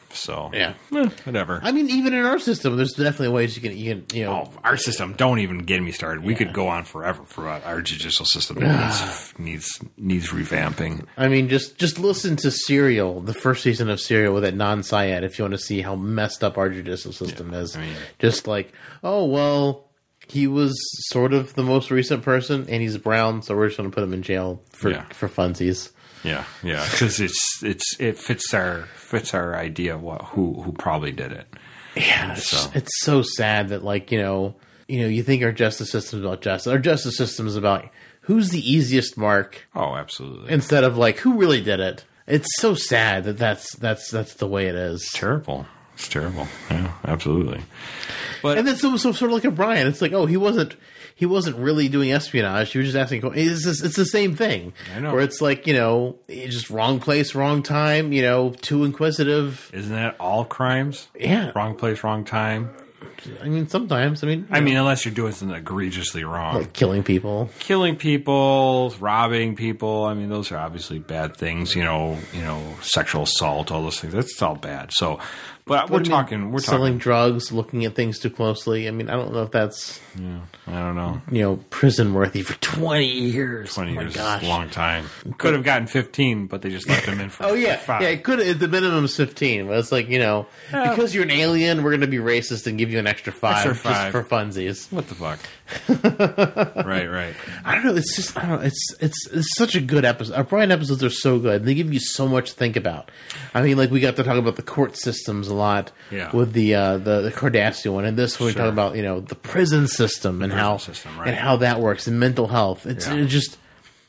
So Yeah. eh, whatever. I mean, even in our system, there's definitely ways you can, you can, you know. Oh, our system, don't even get me started. We could go on forever for what our judicial system needs, needs needs revamping. I mean, just just listen to Serial, the first season of Serial with that non-Syed, if you want to see how messed up our judicial system is. I mean- just like, oh, well, he was sort of the most recent person, and he's brown, so we're just going to put him in jail for Yeah. for funsies. Yeah, yeah, because it's it's it fits our fits our idea of what who who probably did it. Yeah, it's, So- it's so sad that, like, you know, you know, you think our justice system is about justice. Our justice system is about who's the easiest mark Oh, absolutely. instead of like who really did it. It's so sad that that's that's that's the way it is. terrible. It's terrible. Yeah, absolutely. But And then so, so sort of like O'Brien, it's like, oh, he wasn't he wasn't really doing espionage. He was just asking. It's just, it's the same thing. I know. Where it's like, you know, just wrong place, wrong time. You know, too inquisitive. isn't that all crimes? Yeah. Wrong place, wrong time. I mean, sometimes. I mean, I mean, unless you're doing something egregiously wrong. like killing people. Killing people, robbing people. I mean, those are obviously bad things. You know, you know, sexual assault, all those things. That's all bad. So, but we're What do you mean, talking. We're selling talking. drugs, looking at things too closely. I mean, I don't know if that's I don't know. you know prison worthy for twenty years. Twenty oh my years gosh. is a long time. Could have gotten fifteen, but they just left him in for. Oh yeah, five. yeah. It could. The minimum is fifteen, but it's like, you know, because you're an alien, we're going to be racist and give you an extra five, Extra just five. for funsies. What the fuck? right, right. I don't know. It's just I don't know. It's it's it's such a good episode. Our Brian episodes are so good. They give you so much to think about. I mean, like we got to talk about the court systems a lot Yeah. with the uh, the the Kardashian one, and this one we Sure. talk about, you know, the prison system and prison how system, right. and how that works and mental health. It's Yeah. it just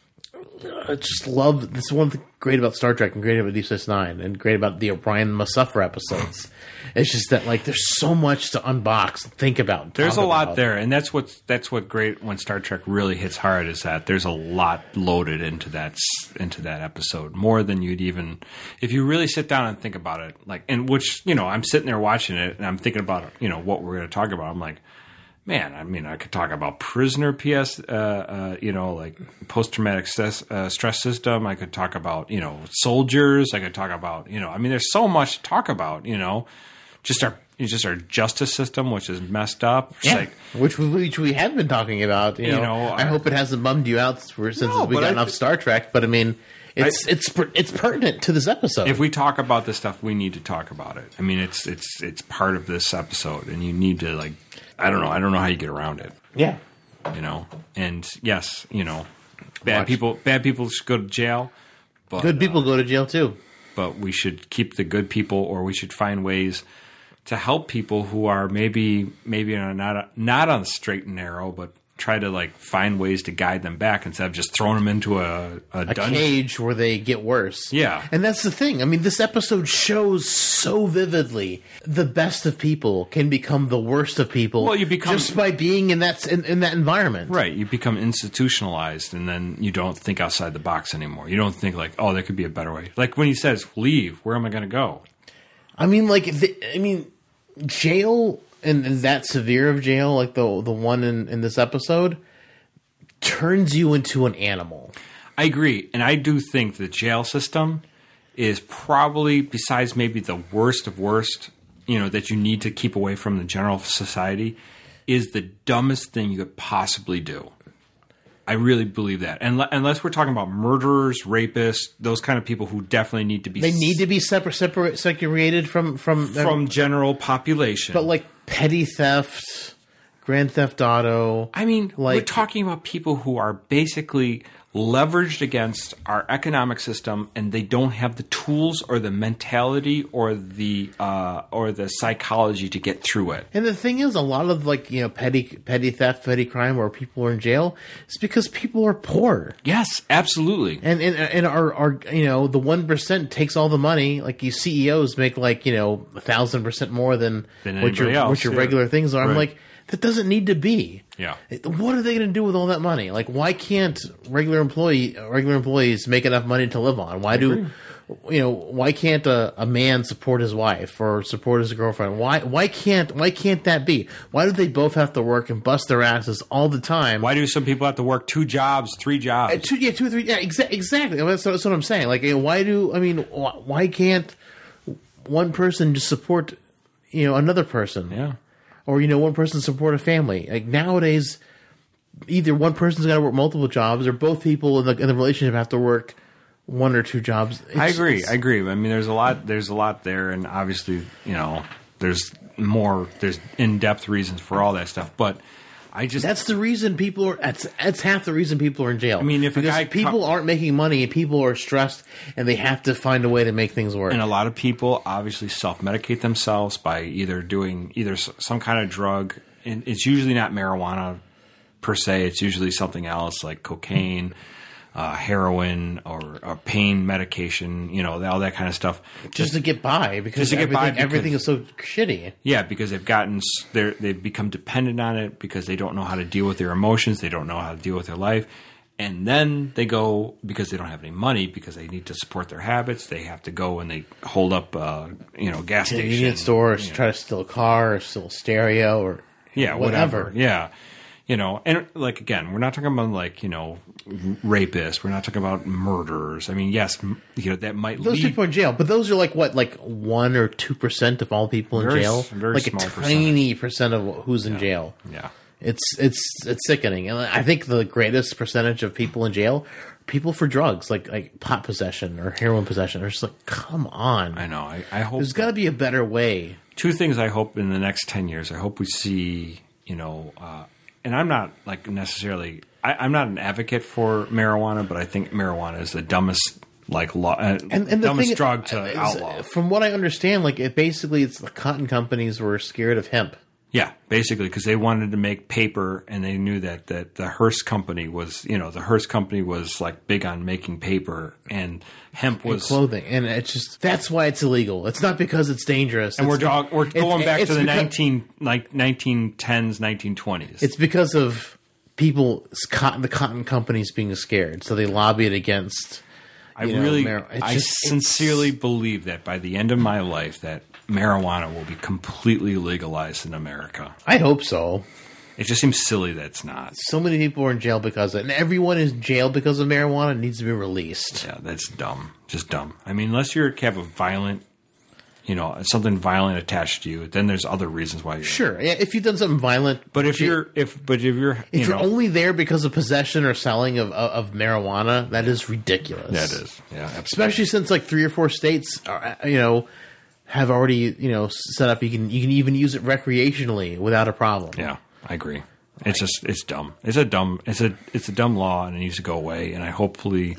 I just love. This is one thing great about Star Trek and great about Deep Space Nine and great about the O'Brien must suffer episodes. It's just that, like, there's so much to unbox, think about. and There's talk a lot about. there, and that's what's that's what great when Star Trek really hits hard is that there's a lot loaded into that s- into that episode, more than you'd even if you really sit down and think about it. Like, and which you know, I'm sitting there watching it, and I'm thinking about you know what we're going to talk about. I'm like, man, I mean, I could talk about prisoner P S, uh, uh, you know, like post traumatic stress, uh, stress system. I could talk about you know soldiers. I could talk about you know, I mean, there's so much to talk about. You know, just our just our justice system, which is messed up. It's Yeah, like, which we, which we have been talking about. You, You know, know, I I- hope it hasn't bummed you out for, since No, we but got I enough thi- Star Trek. But I mean, it's it's per, it's pertinent to this episode. if we talk about this stuff, we need to talk about it. I mean, it's it's it's part of this episode, and you need to like, I don't know, I don't know how you get around it, yeah, you know. And yes, you know, bad Watch. people, bad people should go to jail, but good people uh, go to jail too. but we should keep the good people, or we should find ways to help people who are maybe maybe not not on the straight and narrow, but try to like find ways to guide them back instead of just throwing them into a, a, A dungeon. cage where they get worse. Yeah. And that's the thing. I mean, this episode shows so vividly the best of people can become the worst of people. Well, you become- just by being in that in, in that environment. Right, you become institutionalized, and then you don't think outside the box anymore. You don't think like, oh, there could be a better way. Like when he says, "Leave," where am I going to go? I mean, like, the, I mean, jail and, and that severe of jail, like the the one in, in this episode, turns you into an animal. I agree, and I do think the jail system is probably, besides maybe the worst of worst, you know, that you need to keep away from the general society, is the dumbest thing you could possibly do. I really believe that, and unless we're talking about murderers, rapists, those kind of people who definitely need to be They need to be separate, separate, segregated from from from general population. But like petty theft, grand theft auto. I mean, we're like- talking about people who are basically leveraged against our economic system, and they don't have the tools or the mentality or the uh, or the psychology to get through it. And the thing is, a lot of like you know petty petty theft, petty crime, where people are in jail, is because people are poor. Yes, absolutely. And and and our, our you know the one percent takes all the money. Like these C E Os make like you know a thousand percent more than, Than what your anybody else, what your yeah. regular things are. I'm Right. like, that doesn't need to be. Yeah. What are they going to do with all that money? Like, why can't regular employee regular employees make enough money to live on? Why do you know? Why can't a, a man support his wife or support his girlfriend? Why why can't why can't that be? Why do they both have to work and bust their asses all the time? Why do some people have to work two jobs, three jobs? Uh, two, yeah, two or three. Yeah, exa- exactly. That's, that's what I'm saying. Like, you know, why do I mean? Why, why can't one person just support, you know, another person. Yeah. Or, you know, one person support a family. Like nowadays, either one person's got to work multiple jobs, or both people in the, in the relationship have to work one or two jobs. It's, I agree. I agree. I mean, there's a lot. There's a lot there, and obviously, you know, there's more. There's in-depth reasons for all that stuff. But I just that's the reason people are. That's that's half the reason people are in jail. I mean, if a because guy people com- aren't making money and people are stressed and they have to find a way to make things work. And a lot of people obviously self-medicate themselves by either doing either some kind of drug, and it's usually not marijuana per se. It's usually something else like cocaine, uh, heroin, or, or pain medication. You know, all that kind of stuff. just to get by because Just to get everything, by because- everything is so shitty. Yeah, because they've gotten they they've become dependent on it because they don't know how to deal with their emotions. They don't know how to deal with their life. And then they go, because they don't have any money, because they need to support their habits, they have to go and they hold up, uh, you know, gas station. Convenience store, or you know. try to steal a car, or steal a stereo, or Yeah, whatever. whatever. Yeah. You know, and like, again, we're not talking about like, you know, rapists. We're not talking about murderers. I mean, yes, m- you know, that might Those lead. people are in jail, but those are like what, like one or two percent of all people in Very jail. s- very like a small tiny percent of who's in jail. Yeah. It's it's it's sickening, and I think the greatest percentage of people in jail are people for drugs, like like pot possession or heroin possession. They're just like, come on, I know. I, I hope there's got to be a better way. two things I hope in the next ten years. I hope we see, you know, uh, and I'm not like necessarily, I, I'm not an advocate for marijuana, but I think marijuana is the dumbest, like, law, uh, And, and the dumbest thing drug is, to outlaw. from what I understand, like it basically, it's the cotton companies were scared of hemp. Yeah, basically, because they wanted to make paper, and they knew that, that the Hearst company was, you know, the Hearst company was like big on making paper, and hemp And was. clothing, and it's just that's why it's illegal. It's not because it's dangerous. And we're It's- dog, we're it's- going back it's to the because- nineteen like nineteen tens, nineteen twenties. It's because of people, cotton, the cotton companies being scared, so they lobbied against. I you know, really, mar- it's I just- sincerely believe that by the end of my life, that marijuana will be completely legalized in America. I hope so. It just seems silly that it's not. So many people are in jail because of it, and everyone is in jail because of marijuana and needs to be released. Yeah, that's dumb. Just dumb. I mean, unless you have a violent, you know, something violent attached to you, then there's other reasons why you're. Sure, yeah, if you've done something violent, But if you're, if, but if you're, if you you're know, only there because of possession or selling of of, of marijuana, that is ridiculous. that is, yeah, absolutely. Especially since like three or four states, are, you know, have already you know set up. You can you can even use it recreationally without a problem. Yeah, I agree. It's just, it's dumb. It's a dumb, it's a, it's a dumb law, and it needs to go away. And I hopefully.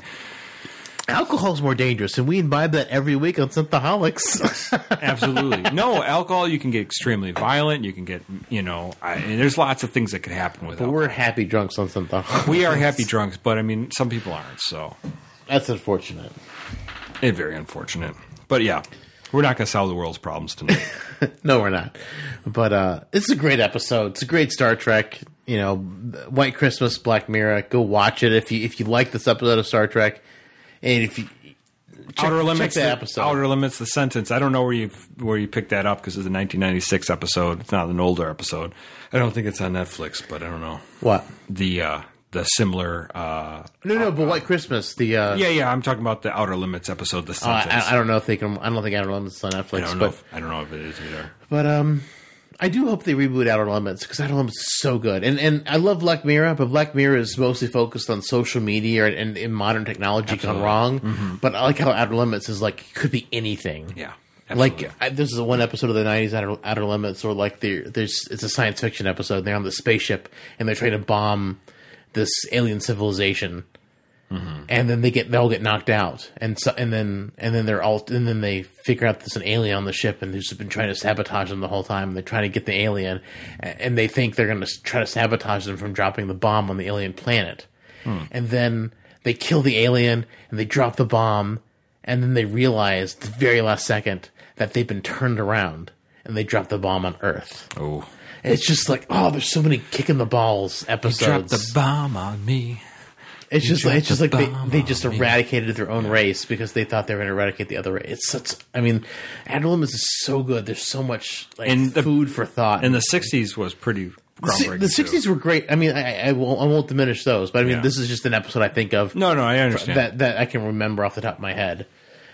Alcohol's more dangerous, and we imbibe that every week on Synthaholics. Absolutely. No, alcohol, you can get extremely violent. You can get, you know, I, and there's lots of things that could happen with But alcohol. we're happy drunks on Synthaholics. We are happy drunks, but I mean, some people aren't, so That's unfortunate. it's very unfortunate. But yeah, we're not going to solve the world's problems tonight. No, we're not. But uh, it's a great episode. It's a great Star Trek. You know, White Christmas, Black Mirror. Go watch it if you if you like this episode of Star Trek. And if you check, Outer check Limits, the the, episode. Outer Limits, the sentence. I don't know where you where you picked that up because it's a nineteen ninety-six episode. It's not an older episode. I don't think it's on Netflix, but I don't know What? the uh, the similar. Uh, No, no, but White Christmas. The uh, yeah, yeah. I'm talking about the Outer Limits episode. The uh, sentence. I, I don't know if they can. I don't think Outer Limits is on Netflix. I don't but know. If, I don't know if it is either. but um, I do hope they reboot Outer Limits because Outer Limits is so good. And and I love Black Mirror, but Black Mirror is mostly focused on social media and, and, and modern technology gone wrong. But I like how Outer Limits is like it could be anything. Yeah. Absolutely. Like I, this is one episode of the nineties, Outer, Outer Limits, or like there- there's it's a science fiction episode. They're on the spaceship and they're trying to bomb this alien civilization, Mm-hmm. and then they get they all get knocked out, and so and then and then they're all and then they figure out there's an alien on the ship, and they've just been trying to sabotage them the whole time. And they're trying to get the alien, a- and they think they're going to try to sabotage them from dropping the bomb on the alien planet, Hmm. and then they kill the alien and they drop the bomb, and then they realize the very last second that they've been turned around, and they drop the bomb on Earth. Oh. And it's just like, oh, there's so many kick in the balls episodes. Drop the bomb on me. It's just like, it's just the like they, bomb they on just me. eradicated their own race because they thought they were going to eradicate the other race. It's such, I mean, Outer Limits is so good. There's so much like And the- food for thought. And the sixties was pretty the, si- groundbreaking. the sixties too. were great. I mean, I, I, won't, I won't diminish those, but I mean, Yeah. this is just an episode I think of No, no, I understand. that that I can remember off the top of my head.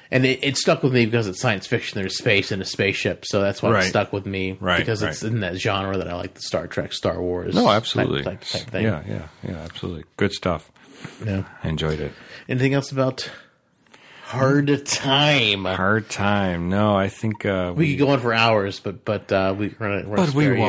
And it, it stuck with me because it's science fiction. There's space in a spaceship, so that's why Right. it stuck with me. Right, because right. it's in that genre that I like, the Star Trek, Star Wars. No, absolutely. Type, type, type thing. Yeah, yeah, yeah, absolutely. Good stuff. Yeah. I enjoyed it. Anything else about Hard Time? Hard time. No, I think uh, We could go on for hours, but but uh, we, we're gonna, we're but gonna we spare you.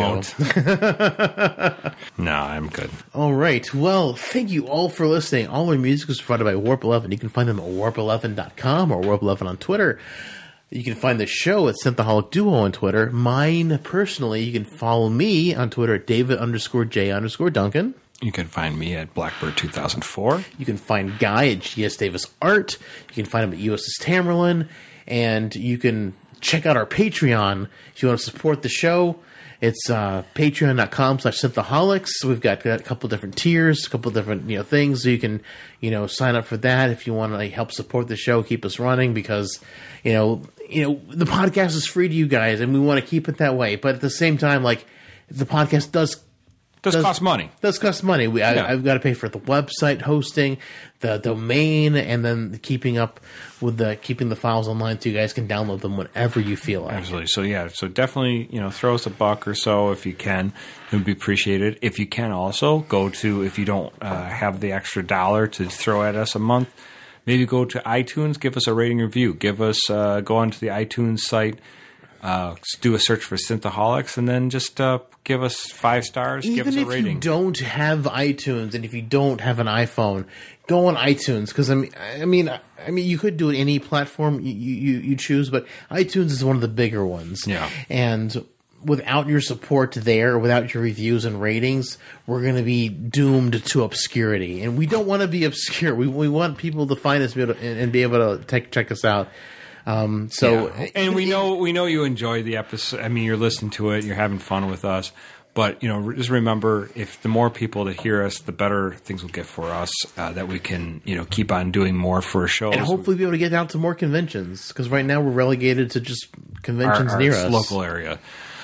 won't. No, I'm good. All right. Well, thank you all for listening. All our music is provided by Warp eleven. You can find them at warp eleven dot com or Warp eleven on Twitter. You can find the show at Synthaholic Duo on Twitter. Mine, personally, you can follow me on Twitter at David underscore J underscore Duncan. You can find me at Blackbird two thousand four. You can find Guy at G S Davis Art. You can find him at U S S Tamerlan. And you can check out our Patreon if you want to support the show. It's uh, patreon.com slash synthaholics. We've got, got a couple different tiers, a couple different you know things. So you can you know sign up for that if you want to like, help support the show, keep us running, because you know you know the podcast is free to you guys, and we want to keep it that way. But at the same time, like the podcast does Does, Does- cost money. does cost money. We, I, Yeah. I've got to pay for the website hosting, the domain, and then keeping up with the keeping the files online so you guys can download them whenever you feel like. Absolutely. So yeah, so definitely, you know, throw us a buck or so if you can. It would be appreciated. If you can also go to, if you don't uh, have the extra dollar to throw at us a month, maybe go to iTunes, give us a rating review. Give us, uh, go onto the iTunes site, uh, do a search for Synthaholics, and then just uh, give us five stars, give Even us a if rating. you don't have iTunes and if you don't have an iPhone, go on iTunes because I mean, I mean, I mean, you could do it any platform you, you you choose, but iTunes is one of the bigger ones. Yeah. And without your support there, without your reviews and ratings, we're going to be doomed to obscurity, and we don't want to be obscure. We we want people to find us and, be able to- and and be able to take, check us out. Um, so, Yeah. And we know we know you enjoy the episode. I mean, you're listening to it, you're having fun with us. But you know, just remember, if the more people that hear us, the better things will get for us. Uh, that we can, you know, keep on doing more for shows. and hopefully be able to get out to more conventions because right now we're relegated to just conventions our, our near us. local area.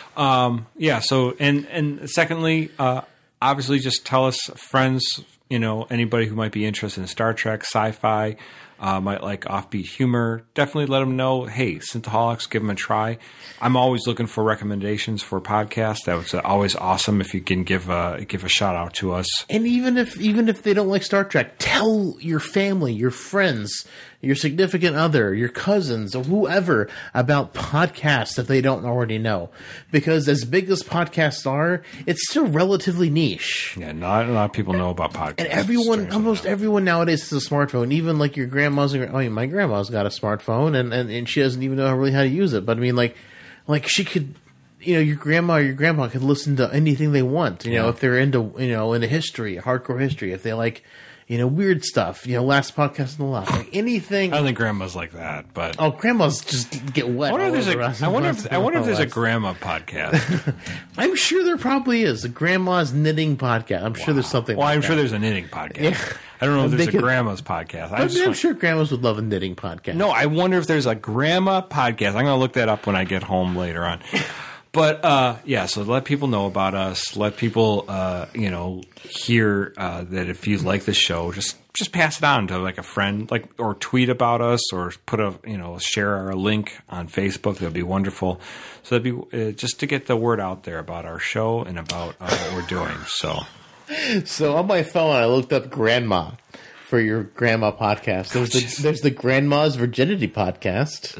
Um, yeah. So, and and secondly, uh, obviously, just tell us friends. You know, anybody who might be interested in Star Trek, sci-fi, uh, might like offbeat humor. Definitely let them know. Hey, Synthaholics, give them a try. I'm always looking for recommendations for podcasts. That was always awesome if you can give a give a shout out to us. And even if even if they don't like Star Trek, tell your family, your friends, your significant other, your cousins, or whoever about podcasts if they don't already know. Because as big as podcasts are, it's still relatively niche. Yeah, not a lot of people know about podcasts. And everyone, Strangely almost enough. everyone nowadays has a smartphone. Even like your grandma's. and- I mean, my grandma's got a smartphone, and, and, and she doesn't even know really how to use it. But I mean, like, like she could, you know, your grandma or your grandpa could listen to anything they want. You know, Yeah. if they're into, you know, into history, hardcore history. If they like, you know, weird stuff. You know, last podcast in the lot, like anything. I don't think grandma's like that, but Oh, grandmas just get wet. I wonder all if there's over a. us. I wonder if I wonder if there's a grandma podcast. I'm sure there probably is a grandma's knitting podcast. I'm sure there's something. Well, like I'm that. sure there's a knitting podcast. Yeah. I don't know if They there's a could- grandma's podcast. I I'm, just I'm want- sure grandmas would love a knitting podcast. No, I wonder if there's a grandma podcast. I'm going to look that up when I get home later on. But uh, yeah, so let people know about us. Let people, uh, you know, hear uh, that if you like this show, just just pass it on to like a friend, like or tweet about us, or put a you know share our link on Facebook. That'd be wonderful. So that'd be uh, just to get the word out there about our show and about uh, what we're doing. So So on my phone, I looked up grandma for your grandma podcast. There's the there's the Grandma's Virginity podcast.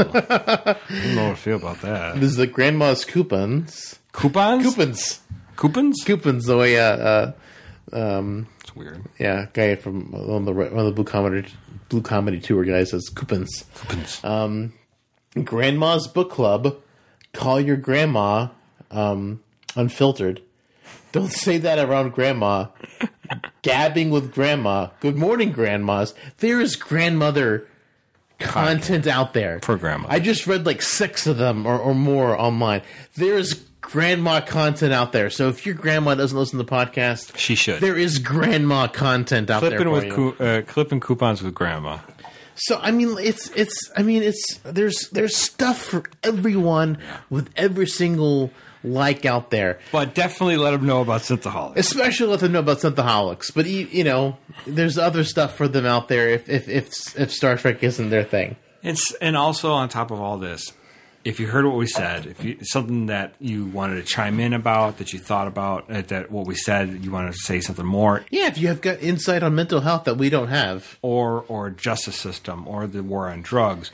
I don't know what I feel about that. There's the Grandma's Coupons. Coupons? Coupons. Coupons? Coupons. The way, uh, uh, It's weird. yeah, guy from on the one of the blue comedy blue comedy tour guys says coupons. Coupons. Grandma's Book Club. Call your grandma. Um, unfiltered. Don't say that around grandma. Gabbing with grandma. Good morning, grandmas. There is grandmother content out there. For grandma. I just read like six of them or, or more online. There is grandma content out there. So if your grandma doesn't listen to the podcast, She should. There is grandma content out there Clipping for with you. cou- uh, clipping coupons with grandma. So I mean, it's it's. I mean, it's there's there's stuff for everyone with every single like out there. But definitely let them know about Synthaholics. Especially let them know about Synthaholics. But you, you know, there's other stuff for them out there if if if if Star Trek isn't their thing. It's and also on top of all this, if you heard what we said, if you something that you wanted to chime in about, that you thought about, uh, that what we said, you wanted to say something more, Yeah, if you have got insight on mental health that we don't have. or or justice system, or the war on drugs,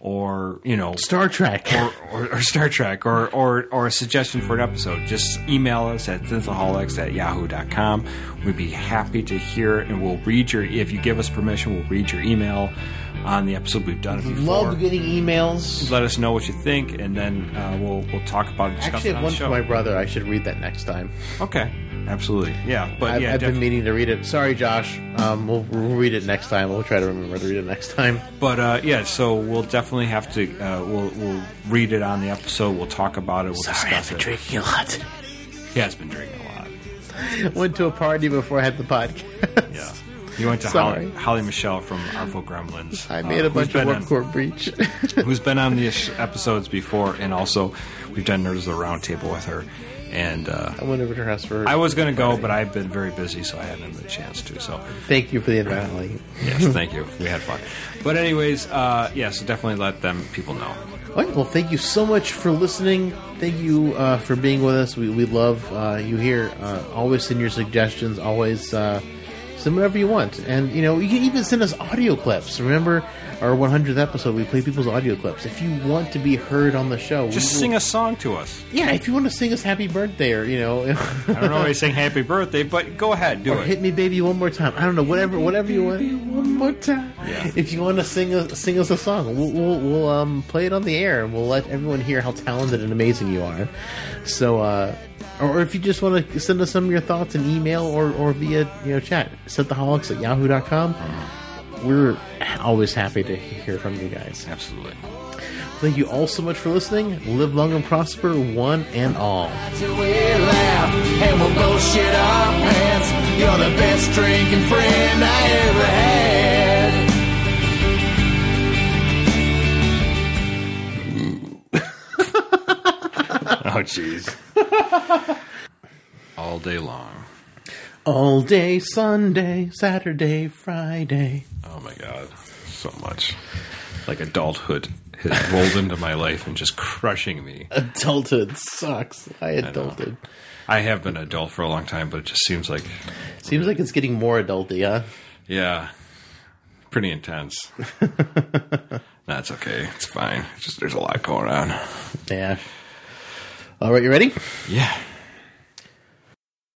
or you know Star Trek. or, or, or Star Trek, or, or or a suggestion for an episode, just email us at synthaholics at yahoo dot com. We'd be happy to hear it, and we'll read your, if you give us permission, we'll read your email on the episode. We've done it before. Love getting emails. Let us know what you think, and then uh, we'll we'll talk about it. Actually, I have on one the for show. my brother. I should read that next time. Okay, absolutely, yeah. But I've, yeah, I've def- been meaning to read it. Sorry, Josh. Um, we'll, we'll read it next time. We'll try to remember to read it next time. but uh, yeah. So we'll definitely have to. Uh, we'll we'll read it on the episode. We'll talk about it. We'll Sorry, I've discuss been it. drinking a lot. He has been drinking a lot. Went to a party before I had the podcast. Yeah. You went to Sorry. Holly, Holly Michelle from Artful Gremlins. I made uh, a bunch who's of been Warp on- Court Breach. Who's been on these episodes before, and also we've done Nerds of the Round Table with her. And uh, I went over to her house for her. I was going to go, but I've been very busy, so I haven't had the chance to. So Thank you for the invite, Holly. yes, thank you. We had fun. But anyways, uh, yeah, so definitely let them people know. All right, well, thank you so much for listening. Thank you uh, for being with us. We, we love uh, you here. Uh, always send your suggestions. Always uh, send whatever you want. And, you know, you can even send us audio clips. Remember our one hundredth episode, we play people's audio clips. If you want to be heard on the show, Just we will- sing a song to us. Yeah, if you want to sing us happy birthday or, you know... I don't know why you sing happy birthday, but go ahead, do Or it. hit me, baby, one more time. I don't know, whatever, whatever you want. One more time. Yeah. If you want to sing us, sing us a song, we'll, we'll, we'll um, play it on the air, and we'll let everyone hear how talented and amazing you are. So, uh, or if you just want to send us some of your thoughts in email or, or via you know chat, synthaholics at yahoo dot com. We're always happy to hear from you guys. Absolutely. Thank you all so much for listening. Live long and prosper, one and all. Till we laugh and we'll both shit our pants. You're the best drinking friend I ever had. Oh, jeez. All day long. All day, Sunday, Saturday, Friday. Oh, my God. So much. Like adulthood has rolled into my life and just crushing me. Adulthood sucks. I know. adulted. I have been an adult for a long time, but it just seems like, Seems like it's getting more adulty, huh? yeah, pretty intense. That's okay. It's fine. It's just there's a lot going on. Yeah. All right, you ready? Yeah.